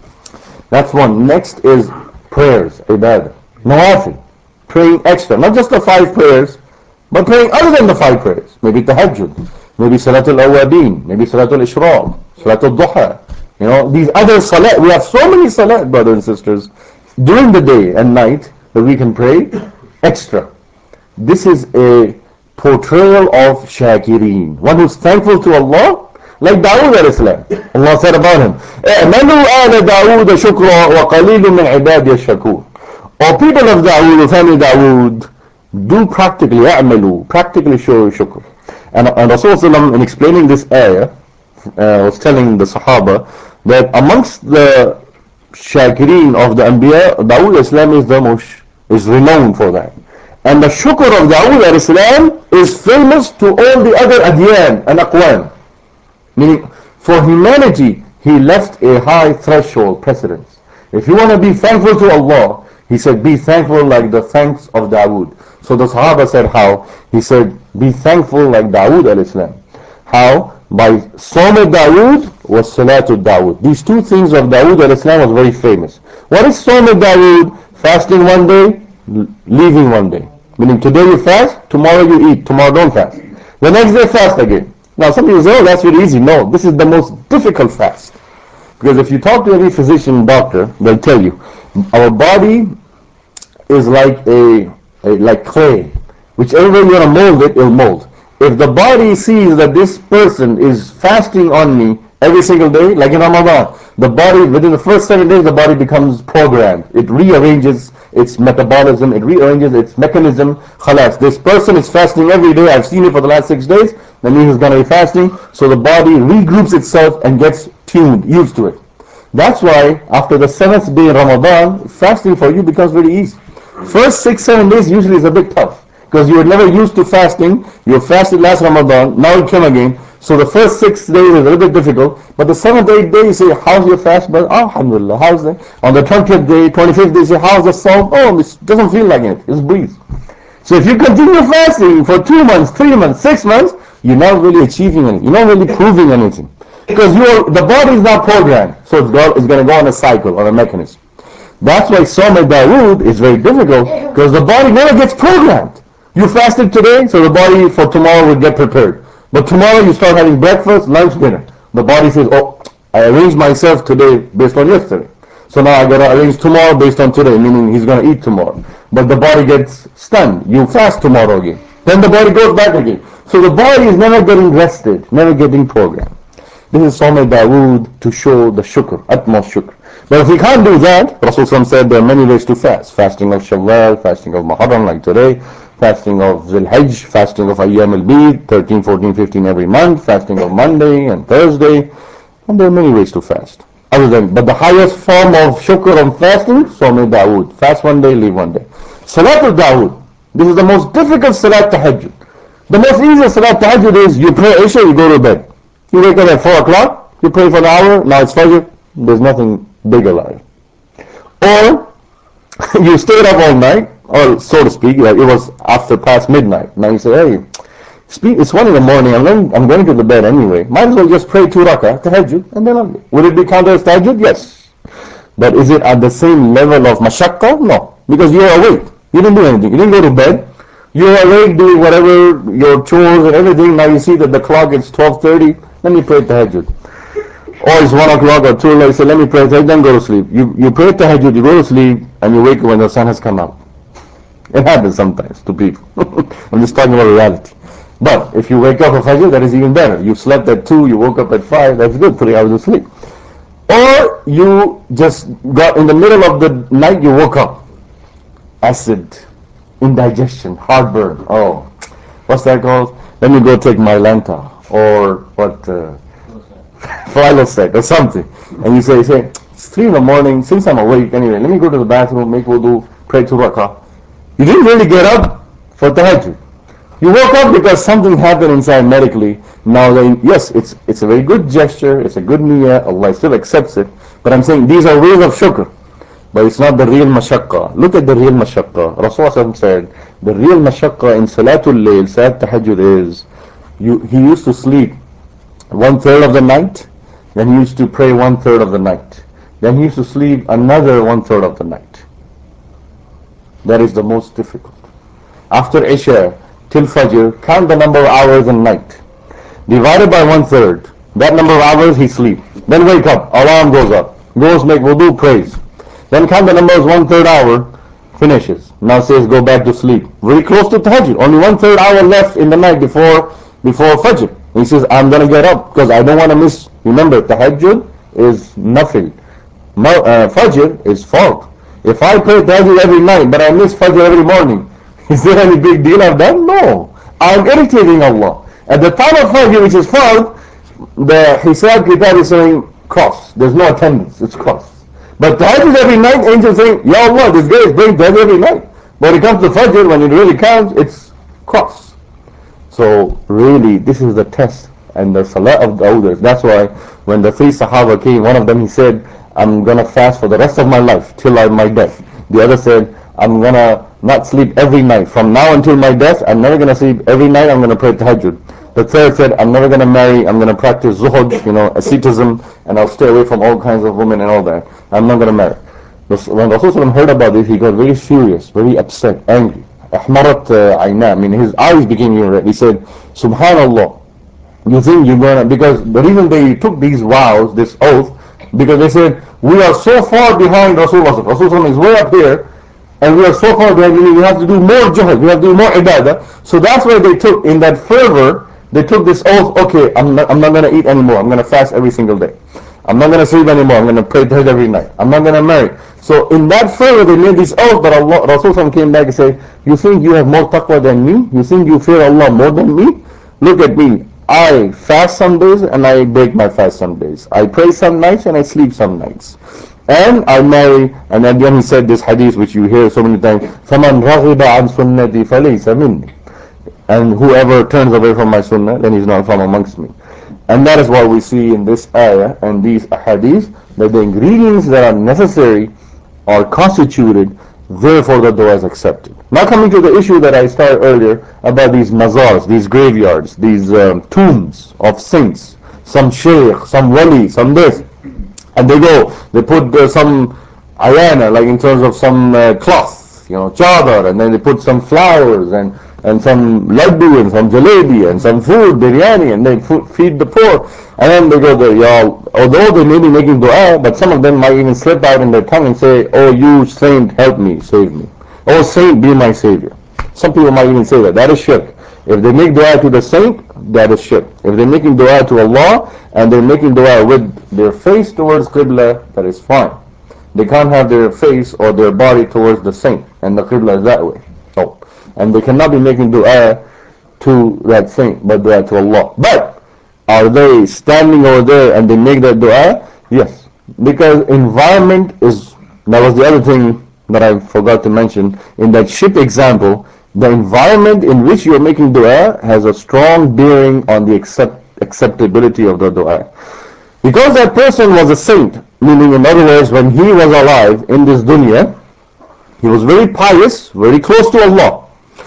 That's one. Next is prayers, ibadah. Nawafil. Praying extra. Not just the five prayers, but praying other than the five prayers. Maybe tahajjud. Maybe salatul awabin. Maybe salatul ishraq. Salatul duha. You know, these other salat. We have so many salat, brothers and sisters, during the day and night that we can pray extra. This is a portrayal of shakirin. One who's thankful to Allah. Like Dawood alayhi salam. Allah said about him, اعملوا آل داود شكرا وقليل من عبادي الشكور. O people of Dawood, family Dawood, do practically, اعملوا, practically show shukr. And, and Rasulullah in explaining this ayah, uh, was telling the Sahaba that amongst the shakirin of the Anbiya, Dawood alayhi salam is the most, is renowned for that. And the shukr of Dawood alayhi salam is famous to all the other adyan and aqwan. Meaning, for humanity, he left a high threshold precedence. If you want to be thankful to Allah, he said, be thankful like the thanks of Dawood. So the Sahaba said how? He said, be thankful like Dawood alayhi salam. How? By Sawm Dawood was Salatul Dawood. These two things of Dawood alayhi salam was very famous. What is Sawm Dawood? Fasting one day, leaving one day. Meaning today you fast, tomorrow you eat, tomorrow don't fast. The next day fast again. Now some people say, oh, that's very easy. No, this is the most difficult fast. Because if you talk to any physician, doctor, they'll tell you, our body is like a, a like clay. Whichever way you want to mold it, it'll mold. If the body sees that this person is fasting on me every single day, like in Ramadan, the body, within the first seven days, the body becomes programmed. It rearranges its metabolism, it rearranges its mechanism. Khalas, this person is fasting every day, I've seen it for the last six days, that means he's going to be fasting, so the body regroups itself and gets tuned, used to it. That's why after the seventh day in Ramadan, fasting for you becomes very easy. First six, seven days usually is a bit tough because you were never used to fasting. You fasted last Ramadan, now it came again. So the first six days is a little bit difficult. But the seventh, eighth day, you say, how's your fast? But oh, alhamdulillah, how's that? On the twentieth day, twenty-fifth day, you say, how's the salt? Oh, it doesn't feel like it. It's breeze. So if you continue fasting for two months, three months, six months, you're not really achieving anything. You're not really proving anything. Because you're, the body is not programmed. So it's, it's going to go on a cycle, on a mechanism. That's why Sawm Dawood is very difficult because the body never gets programmed. You fasted today, so the body for tomorrow will get prepared. But tomorrow you start having breakfast, lunch, dinner. The body says, oh, I arranged myself today based on yesterday. So now I gotta arrange tomorrow based on today, meaning he's gonna eat tomorrow. But the body gets stunned. You fast tomorrow again. Then the body goes back again. So the body is never getting rested, never getting programmed. This is Sawm Dawood to show the shukr, utmost shukr. But if we can't do that, Rasul said there are many ways to fast. Fasting of Shawwal, fasting of Muharram like today, fasting of Zul Hajj, fasting of Ayyam al-Bid, thirteen, fourteen, fifteen every month, fasting of Monday and Thursday. And there are many ways to fast. Other than, but the highest form of shukr on fasting, Sawm Dawood. Fast one day, leave one day. Salatul Dawood. This is the most difficult Salat Tahajjud. The most easy Salat Tahajjud is you pray Isha, you go to bed. You wake up at four o'clock, you pray for an hour, now it's Fajr, there's nothing big about it. Or you stayed up all night, or so to speak, like it was after past midnight. Now you say, hey, speak, it's one in the morning, I'm going, I'm going to the bed anyway. Might as well just pray two rakah, tahajjud, and then I'll, will it be counted as tahajjud? Yes. But is it at the same level of mashaqqa? No. Because you're awake. You didn't do anything. You didn't go to bed. You're awake doing whatever, your chores and everything. Now you see that the clock is twelve thirty. Let me pray tahajjud. Or it's one o'clock or two, like say, let me pray tahajjud, then go to sleep. You, you pray tahajjud, you go to sleep, and you wake up when the sun has come out. It happens sometimes to people. I'm just talking about reality. But if you wake up for Fajr, that is even better. You slept at two, you woke up at five, that's good, three hours of sleep. Or you just got in the middle of the night, you woke up. Acid, indigestion, heartburn. Oh, what's that called? Let me go take my Lanta or what, uh, Prilosec or something. And you say, you say, it's three in the morning, since I'm awake anyway, let me go to the bathroom, make wudu, pray two rakah. You didn't really get up for tahajjud. You woke up because something happened inside medically. Now, then, yes, it's it's a very good gesture, it's a good niyyah, Allah still accepts it. But I'm saying these are ways of shukr. But it's not the real mashaqqa. Look at the real mashaqqa. Rasulullah said, the real mashaqqa in Salatul Layl, Salat Tahajjud is, you, he used to sleep one third of the night, then he used to pray one third of the night. Then he used to sleep another one third of the night. That is the most difficult. After Isha till Fajr, count the number of hours in night. Divided by one third. That number of hours he sleep. Then wake up, alarm goes up. Goes make wudu, prays. Then count the numbers one third hour, finishes. Now says go back to sleep. Very close to Tahajjud. Only one third hour left in the night before before Fajr. He says, I'm going to get up because I don't want to miss. Remember, Tahajjud is nothing. Uh, Fajr is fault. If I pray Tahajjud every night, but I miss Fajr every morning, is there any big deal I've done? No. I'm irritating Allah. At the time of Fajr, which is fault, the Hisab Kitab is saying cross. There's no attendance. It's cross. But Tahajjud every night, angels saying, Ya Allah, this guy is praying Tahajjud every night. But when it comes to Fajr, when it really counts, it's cross. So really, this is the test and the salah of the elders. That's why when the three Sahaba came, one of them he said, I'm going to fast for the rest of my life till I, my death. The other said, I'm going to not sleep every night. From now until my death, I'm never going to sleep every night. I'm going to pray tahajjud. The third said, I'm never going to marry. I'm going to practice zuhud, you know, asceticism, and I'll stay away from all kinds of women and all that. I'm not going to marry. When Rasul heard about this, he got very furious, very upset, angry. Ahmarat ayna, I mean his eyes became red. He said, Subhanallah, you think you're gonna, because the reason they took these vows, this oath, because they said, we are so far behind Rasulullah. Rasulullah is way up here, and we are so far behind, meaning we have to do more juhud, we have to do more ibadah. So that's why they took, in that fervor, they took this oath, okay, I'm not, I'm not gonna eat anymore, I'm gonna fast every single day. I'm not gonna sleep anymore, I'm gonna pray tahajjud every night. I'm not gonna marry. So in that fervor they made this oath, but Allah, Rasulullah came back and said, you think you have more taqwa than me? You think you fear Allah more than me? Look at me. I fast some days and I break my fast some days. I pray some nights and I sleep some nights. and I marry, and then he said this hadith which you hear so many times, فَمَنْ رَغِبَ عَنْ سُنَّتِي فَلَيْسَ مِنِّي, and whoever turns away from my sunnah, then he's not from amongst me. And that is what we see in this ayah and these hadiths, that the ingredients that are necessary are constituted, therefore the dua is accepted. Now coming to the issue that I started earlier about these mazars, these graveyards, these um, tombs of saints, some shaykh, some wali, some this, and they go, they put uh, some ayana, like in terms of some uh, cloth, you know, chadar, and then they put some flowers and and some laddu and some jalebi and some food, biryani, and they feed the poor. And then they go there, y'all, although they may be making dua, but some of them might even slip out in their tongue and say, oh, you saint, help me, save me. Oh, saint, be my savior. Some people might even say that. That is shirk. If they make dua to the saint, that is shirk. If they're making dua to Allah and they're making dua with their face towards Qibla, that is fine. They can't have their face or their body towards the saint, and the Qibla is that way. Oh. And they cannot be making dua to that saint, but dua to Allah. But are they standing over there and they make that dua? Yes. Because environment is, that was the other thing that I forgot to mention. In that ship example, the environment in which you are making dua has a strong bearing on the accept, acceptability of the dua. Because that person was a saint, meaning in other words, when he was alive in this dunya, he was very pious, very close to Allah.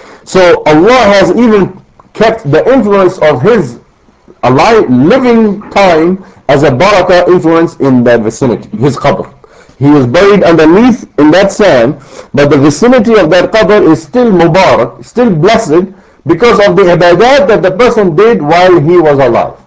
So Allah has even kept the influence of his alive, living time as a barakah influence in that vicinity, his qabr. He is buried underneath in that sand, but the vicinity of that qabr is still mubarak, still blessed, because of the ibadat that the person did while he was alive.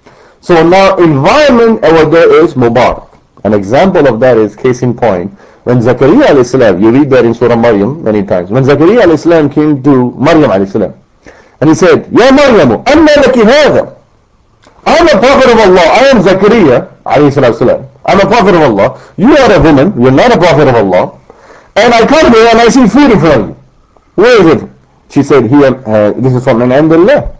So now environment over there is mubarak. An example of that is, case in point, when Zakaria alayhi salam, you read that in Surah Maryam many times, when Zakaria alayhi salam came to Maryam alayhi salam, and he said, Ya Maryamu, anna laki hadha? I am a prophet of Allah. I am Zakaria alayhi salam. I am a prophet of Allah. You are a woman. You are not a prophet of Allah. And I come here and I see food in front of you. Where is it? She said, here, uh, this is from an Indillah.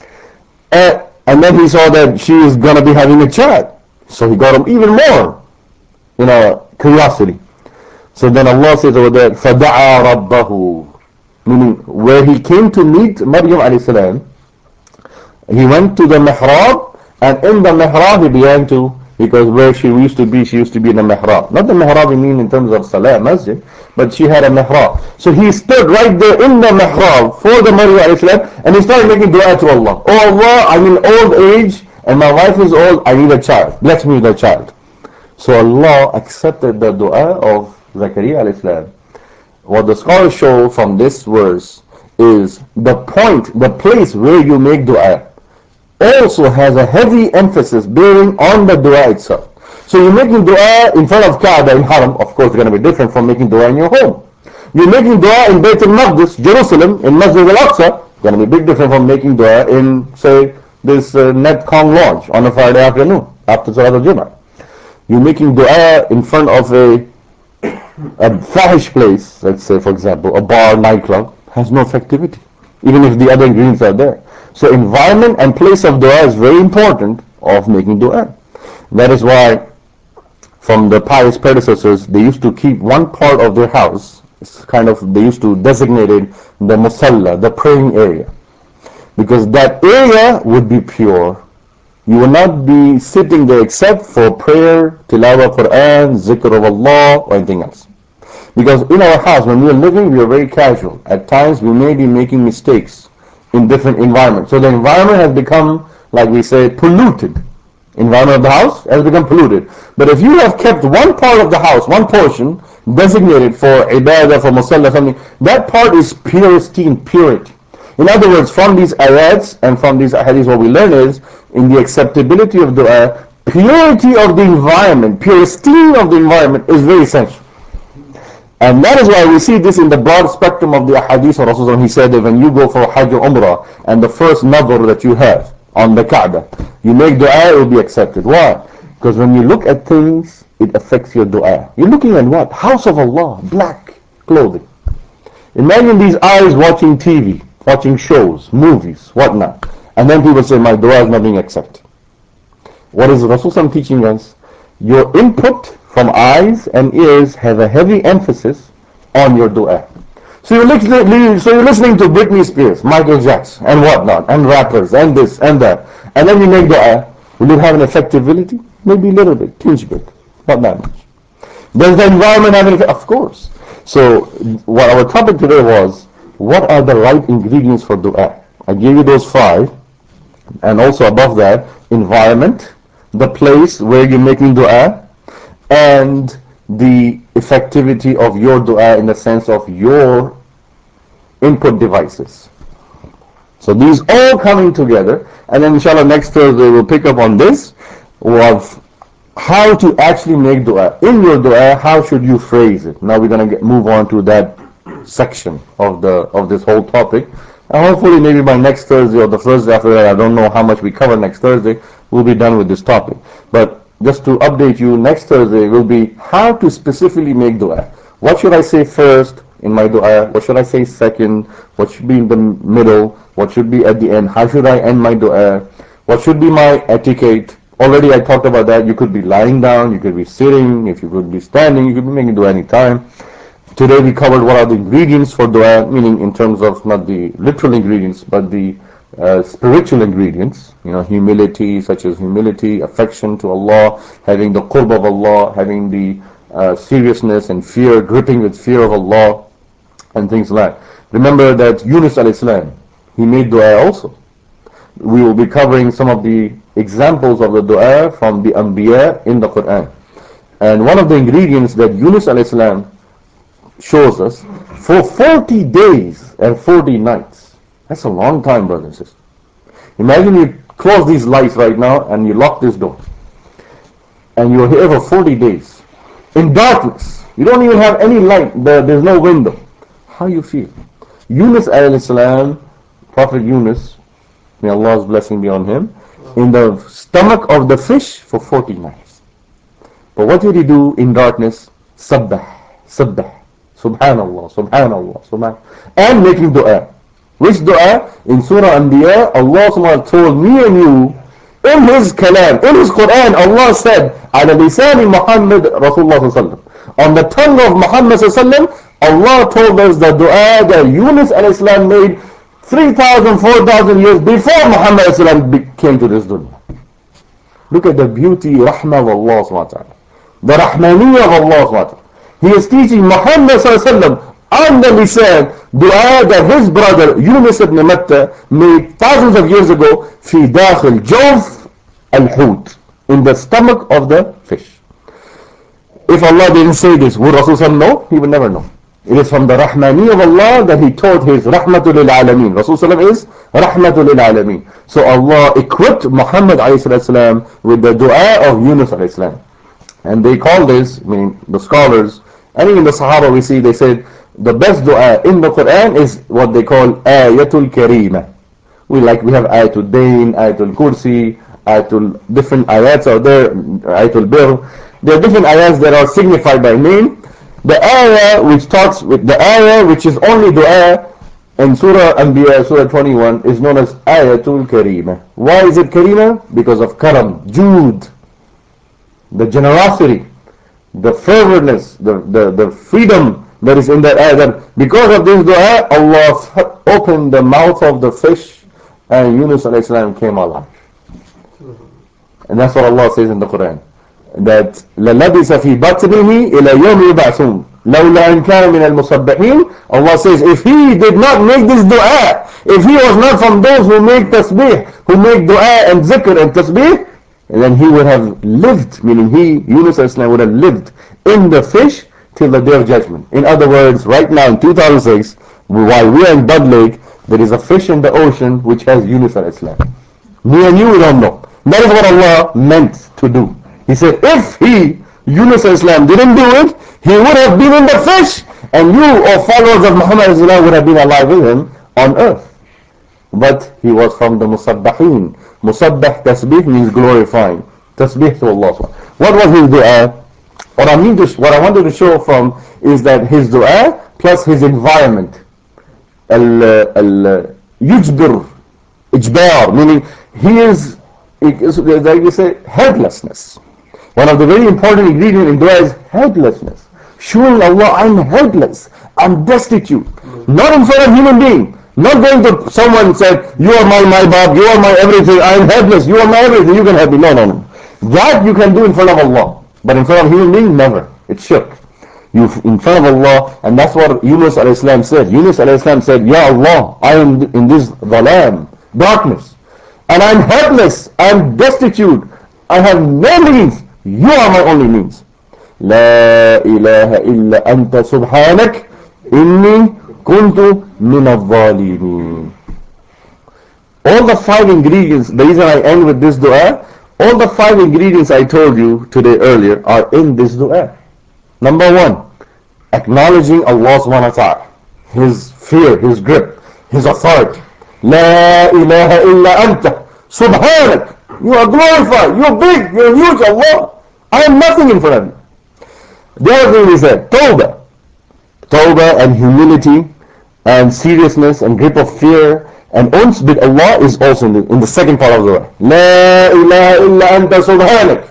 Uh, and then he saw that she is going to be having a child. So he got him even more, you know, curiosity. So then Allah says over there, فَدَعَى رَبَّهُ, meaning where he came to meet Maryam alayhi salam, he went to the mihrab, and in the mihrab he began to, because where she used to be, she used to be in the mihrab. Not the mihrab I mean in terms of salah, masjid, but she had a mihrab. So he stood right there in the mihrab for the Maryam alayhi salam, and he started making dua to Allah. Oh Allah, I'm in old age, and my wife is old, I need a child. Bless me with a child. So Allah accepted the dua of Zakaria alayhi salam. What the scholars show from this verse is the point, the place where you make dua also has a heavy emphasis bearing on the dua itself. So you're making dua in front of Kaaba in Haram, of course it's going to be different from making dua in your home. You're making dua in Bayt al-Maqdis, Jerusalem, in Masjid al-Aqsa, going to be big different from making dua in, say, this uh, Netcom launch on a Friday afternoon after Salat al-Jum'ah. You're making dua in front of a a fahish place, let's say for example, a bar, nightclub, has no effectivity, even if the other ingredients are there. So environment and place of dua is very important of making dua. That is why from the pious predecessors, they used to keep one part of their house, it's kind of, they used to designate it the musalla, the praying area, because that area would be pure. You will not be sitting there except for prayer, tilawah Quran, zikr of Allah, or anything else. Because in our house, when we are living, we are very casual. At times, we may be making mistakes in different environments. So the environment has become, like we say, polluted. Environment of the house has become polluted. But if you have kept one part of the house, one portion, designated for ibadah, for musalla, something, that part is purity and purity. In other words, from these ayats and from these ahadiths, what we learn is, in the acceptability of dua, purity of the environment, purity of the environment is very essential. And that is why we see this in the broad spectrum of the ahadith of Rasulullah. He said that when you go for Hajj or Umrah, and the first nadhr that you have on the Kaaba, you make dua, it will be accepted. Why? Because when you look at things, it affects your dua. You're looking at what? House of Allah, black clothing. Imagine these eyes watching T V, watching shows, movies, whatnot. And then people say, my dua is not being accepted. What is Rasulullah teaching us? Your input from eyes and ears have a heavy emphasis on your dua. So you're, listening, so you're listening to Britney Spears, Michael Jackson, and whatnot, and rappers, and this, and that, and then you make dua. Will it have an effectivity? Maybe a little bit, tinge bit, not that much. Does the environment have an effect? Of course. So what our topic today was, what are the right ingredients for dua? I gave you those five, and also above that, environment, the place where you're making dua, and the effectivity of your dua in the sense of your input devices. So these all coming together, and then inshallah next Thursday we'll pick up on this of how to actually make dua. In your dua, how should you phrase it? Now we're gonna get, move on to that section of the of this whole topic, and hopefully maybe by next Thursday or the Thursday after that, I don't know how much we cover next Thursday, we'll be done with this topic. But just to update you, next Thursday will be how to specifically make dua. What should I say first in my dua? What should I say second? What should be in the middle? What should be at the end? How should I end my dua? What should be my etiquette? Already I talked about that. You could be lying down, you could be sitting, if you could be standing, you could be making dua any time. Today we covered what are the ingredients for dua, meaning in terms of not the literal ingredients, but the uh, spiritual ingredients. You know, humility, such as humility, affection to Allah, having the qurb of Allah, having the uh, seriousness and fear, gripping with fear of Allah, and things like that. Remember that Yunus alayhi salam, he made dua also. We will be covering some of the examples of the dua from the Anbiya in the Quran. And one of the ingredients that Yunus alayhi salam shows us, for forty days and forty nights. That's a long time, brothers and sisters. Imagine you close these lights right now and you lock this door. And you're here for forty days. In darkness. You don't even have any light. There's no window. How you feel? Yunus alayhi salam, Prophet Yunus, may Allah's blessing be on him, in the stomach of the fish for forty nights. But what did he do in darkness? Sabbah, sabbah, subhanallah, subhanallah, subhanallah. And making dua. Which dua? In Surah Anbiya, Allah subhanahu wa ta'ala told me and you, in His kalam, in His Quran, Allah said, على لسان Muhammad Rasulullah sallallahu on the tongue of Muhammad sallallahu, Allah told us the dua that Yunus alayhi salam made three thousand, four thousand years before Muhammad sallallahu came to this dunya. Look at the beauty, rahmah of Allah subhanahu wa ta'ala. The rahmaniyya of Allah subhanahu wa ta'ala. He is teaching Muhammad sallallahu on the lisan dua that his brother Yunus ibn Matta made thousands of years ago fi dakhil jawf al-hut, in the stomach of the fish. If Allah didn't say this, would Rasul know? He would never know. It is from the Rahmani of Allah that He taught His Rahmatul lil Alameen. Rasul is Rahmatul lil Alameen. So Allah equipped Muhammad salam with the dua of Yunus salam. And they call this, I mean the scholars, and even the Sahaba we see, they said the best dua in the Quran is what they call Ayatul Kareemah. We like, we have Ayatul Dain, Ayatul Kursi, Ayatul, different ayats out there, Ayatul Bir. There are different ayats that are signified by name. The ayah which starts with the ayah which is only dua in Surah Anbiya, Surah twenty-one, is known as Ayatul Kareemah. Why is it Kareemah? Because of Karam, Jude, the generosity, the fervorness, the, the, the freedom that is in that ayah. That because of this dua, Allah opened the mouth of the fish and Yunus alayhi salam came alive. And that's what Allah says in the Quran. That لَلَبِسَ فِي بَطْنِهِ إِلَى يَوْمِ يُبْعَثُونَ لَوْلَا أَنْ كَانَ مِنَ الْمُصَبِّحِينَ. Allah says, if he did not make this dua, if he was not from those who make tasbih, who make dua and zikr and tasbih, then he would have lived, meaning he, Yunus would have lived in the fish till the day of judgment. In other words, right now in two thousand six, while we are in Bud Lake, there is a fish in the ocean which has Yunus alayhi. Me and you, we don't know. That is what Allah meant to do. He said, if he, Yunus Islam, didn't do it, he would have been in the fish, and you, or followers of Muhammad Islam, would have been alive with him on earth. But he was from the Musabbahin. Musabbah tasbih means glorifying. Tasbih to Allah. What was his dua? What I mean to, what I wanted to show from is that his dua plus his environment. Al-yujbir, ijbar, meaning he is, like you say, helplessness. One of the very important ingredients in dua is helplessness. Showing Allah, I'm helpless, I'm destitute. Not in front of human being. Not going to someone and said, you are my my Bab, you are my everything, I am helpless, you are my everything, you can help me. No, no, no. That you can do in front of Allah. But in front of human being, never. It's shirk. You in front of Allah, and that's what Yunus alayhi salam said. Yunus alayhi salam said, Ya Allah, I am in this dhalam, darkness, and I'm helpless, I'm destitute, I have no means. You are my only means. La ilaha illa anta subhanak inni kuntu min al-zalimin. All the five ingredients, the reason I end with this dua, all the five ingredients I told you today earlier are in this dua. Number one, acknowledging Allah subhanahu wa ta'ala, His fear, His grip, His authority. La ilaha illa anta subhanak. You are glorified, you're big, you're huge, Allah. I am nothing in front of you. The other thing is that tawbah. Tawbah and humility and seriousness and grip of fear and uns with Allah is also in the, in the second part of the dua. La ilaha illa anta subhanak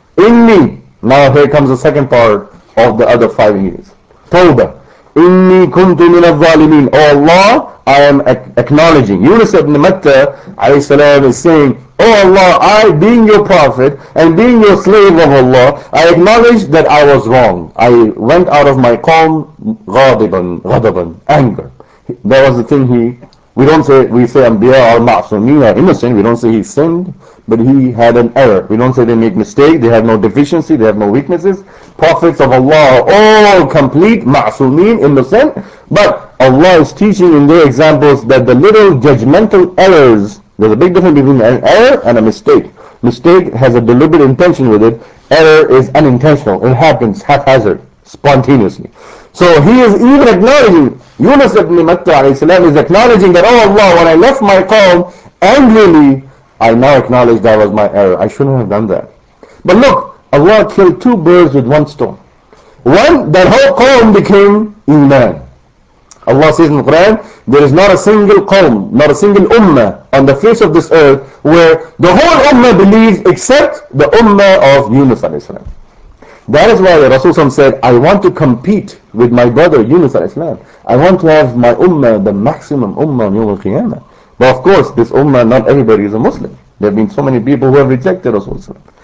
inni. Now here comes the second part of the other five ingredients. Tawbah. Inni kuntu min al-zalimin. Oh Allah, I am acknowledging. Yunus ibn Matta alayhi salam is saying, Oh Allah, I being your prophet and being your slave of Allah, I acknowledge that I was wrong. I went out of my calm, ghadiban, ghadaban, anger. That was the thing he, we don't say, we say Anbiya or Ma'sumin are innocent, we don't say he sinned, but he had an error. We don't say they make mistake, they have no deficiency, they have no weaknesses. Prophets of Allah are all complete, Ma'sumin, innocent, but Allah is teaching in their examples that the little judgmental errors, there's a big difference between an error and a mistake. Mistake has a deliberate intention with it. Error is unintentional. It happens haphazard, spontaneously. So he is even acknowledging, Yunus ibn Matta alayhi salam is acknowledging that, oh Allah, when I left my qawm angrily, I now acknowledge that was my error. I shouldn't have done that. But look, Allah killed two birds with one stone. One, that whole qawm became Iman. Allah says in the Quran, there is not a single qawm, not a single ummah on the face of this earth where the whole ummah believes except the ummah of Yunus alayhi salam. That is why the Rasul said, I want to compete with my brother Yunus alayhi salam. I want to have my ummah, the maximum ummah on Yawm al-Qiyamah. But of course, this ummah, not everybody is a Muslim. There have been so many people who have rejected Rasul.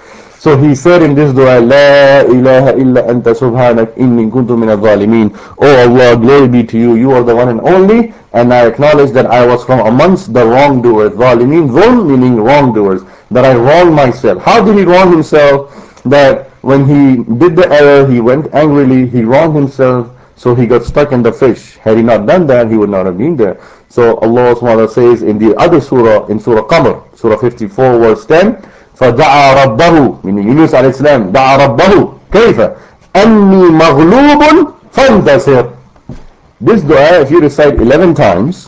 So he said in this dua, La ilaha illa anta subhanak inni kuntu min al-zalimin. Oh Allah, glory be to you, you are the one and only, and I acknowledge that I was from amongst the wrongdoers. Zalimin, zulm meaning wrongdoers, that I wronged myself. How did he wrong himself? That when he did the error, he went angrily, he wronged himself, so he got stuck in the fish. Had he not done that, he would not have been there. So Allah subhanahu wa ta'ala says in the other surah, in Surah Qamar, Surah fifty-four verse ten, فَدَعَى رَبَّهُ, meaning Yunus alayhi salam, دَعَى رَبَّهُ كَيْفَ أَنِّي مَغْلُوبٌ فَانْتَصِرْ. This dua, if you recite eleven times,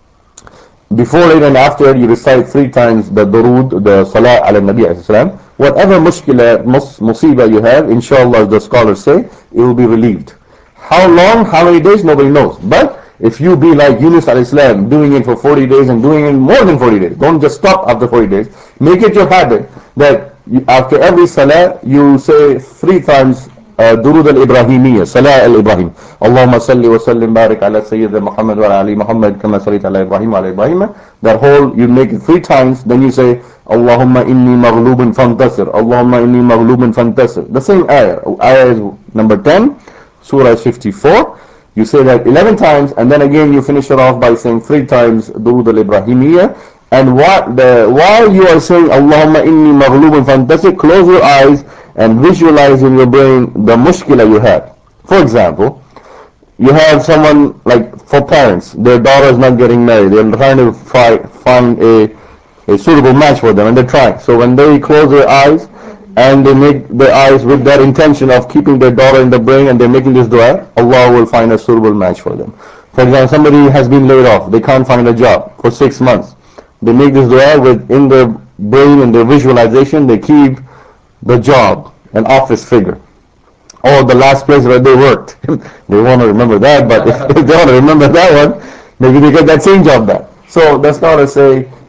before it and after you recite three times the durood, the salah ala nabi alayhi salam, whatever mushkila, mus, musibah you have, inshallah, as the scholars say, it will be relieved. How long, how many days, nobody knows. But if you be like Yunus alayhi salam, doing it for forty days and doing it more than forty days, don't just stop after forty days. Make it your habit that you, after every salah, you say three times uh, Durud al-Ibrahimiyya, Salah al-Ibrahim. Allahumma salli wa sallim barik ala Sayyidina Muhammad wa ala ali Muhammad kama sallit ala Ibrahim wa ala Ibrahim. That whole, you make it three times, then you say Allahumma inni maghlubun fantasir, Allahumma inni maghlubun fantasir. The same ayah. Ayah is number ten, Surah fifty-four. You say that eleven times, and then again you finish it off by saying three times Durud al-Ibrahimiyya. And what the, while you are saying Allahumma inni maghlubun fantasir, close your eyes and visualize in your brain the mushkila you have. For example, you have someone, like for parents, their daughter is not getting married, they're trying to fi find a, a suitable match for them, and they're trying. So when they close their eyes and they make their eyes with that intention of keeping their daughter in the brain and they're making this dua, Allah will find a suitable match for them. For example, somebody has been laid off, they can't find a job for six months. They make this dua with, in their brain and their visualization, they keep the job, an office figure, or the last place where they worked. They want to remember that, but if they want to remember that one, maybe they get that same job back. So the scholars say,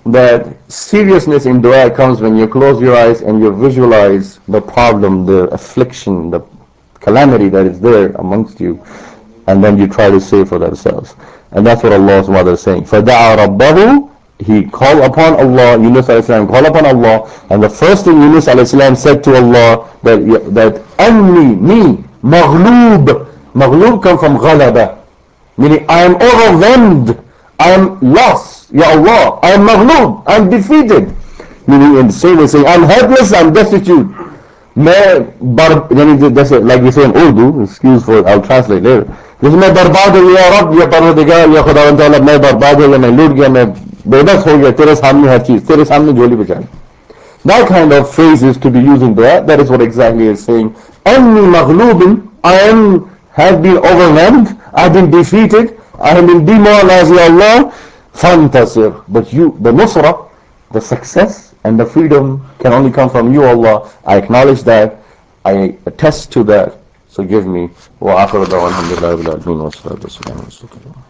that seriousness in dua comes when you close your eyes and you visualize the problem, the affliction, the calamity that is there amongst you, and then you try to save for themselves. And that's what Allah's mother is saying. فَدَعَى رَبَّهُ, he called upon Allah, Yunus alayhi salam called upon Allah, and the first thing Yunus alayhi salam said to Allah, that, that أَنِّي, me, مَغْلُوب, مَغْلُوب come from غَلَبَ, meaning I am overwhelmed, I am lost, Ya Allah, I am maghloob, I am defeated. Meaning in the same way saying, I am helpless, I am destitute. मैं bar जैसे like we say in Urdu, excuse for I'll translate later. जैसे मैं बर्बाद हो गया रब या परवरदिगार या खुदावंद ताला मैं बर्बाद हो गया मैं लूट गया मैं बेबस हो गया तेरे सामने हर चीज तेरे सामने झोली बचा that kind of phrase is to be used in dua. That is what exactly is saying. Anni maghlubin, I am have been overwhelmed, I have been defeated, I have been demoralized, Ya Allah. Fantasir. But you, the nusra, the success and the freedom can only come from you, Allah. I acknowledge that. I attest to that. So give me. Wa akhiru da'wana alhamdulillahi rabbil alamin wa salatu wassalamu ala rasulillah.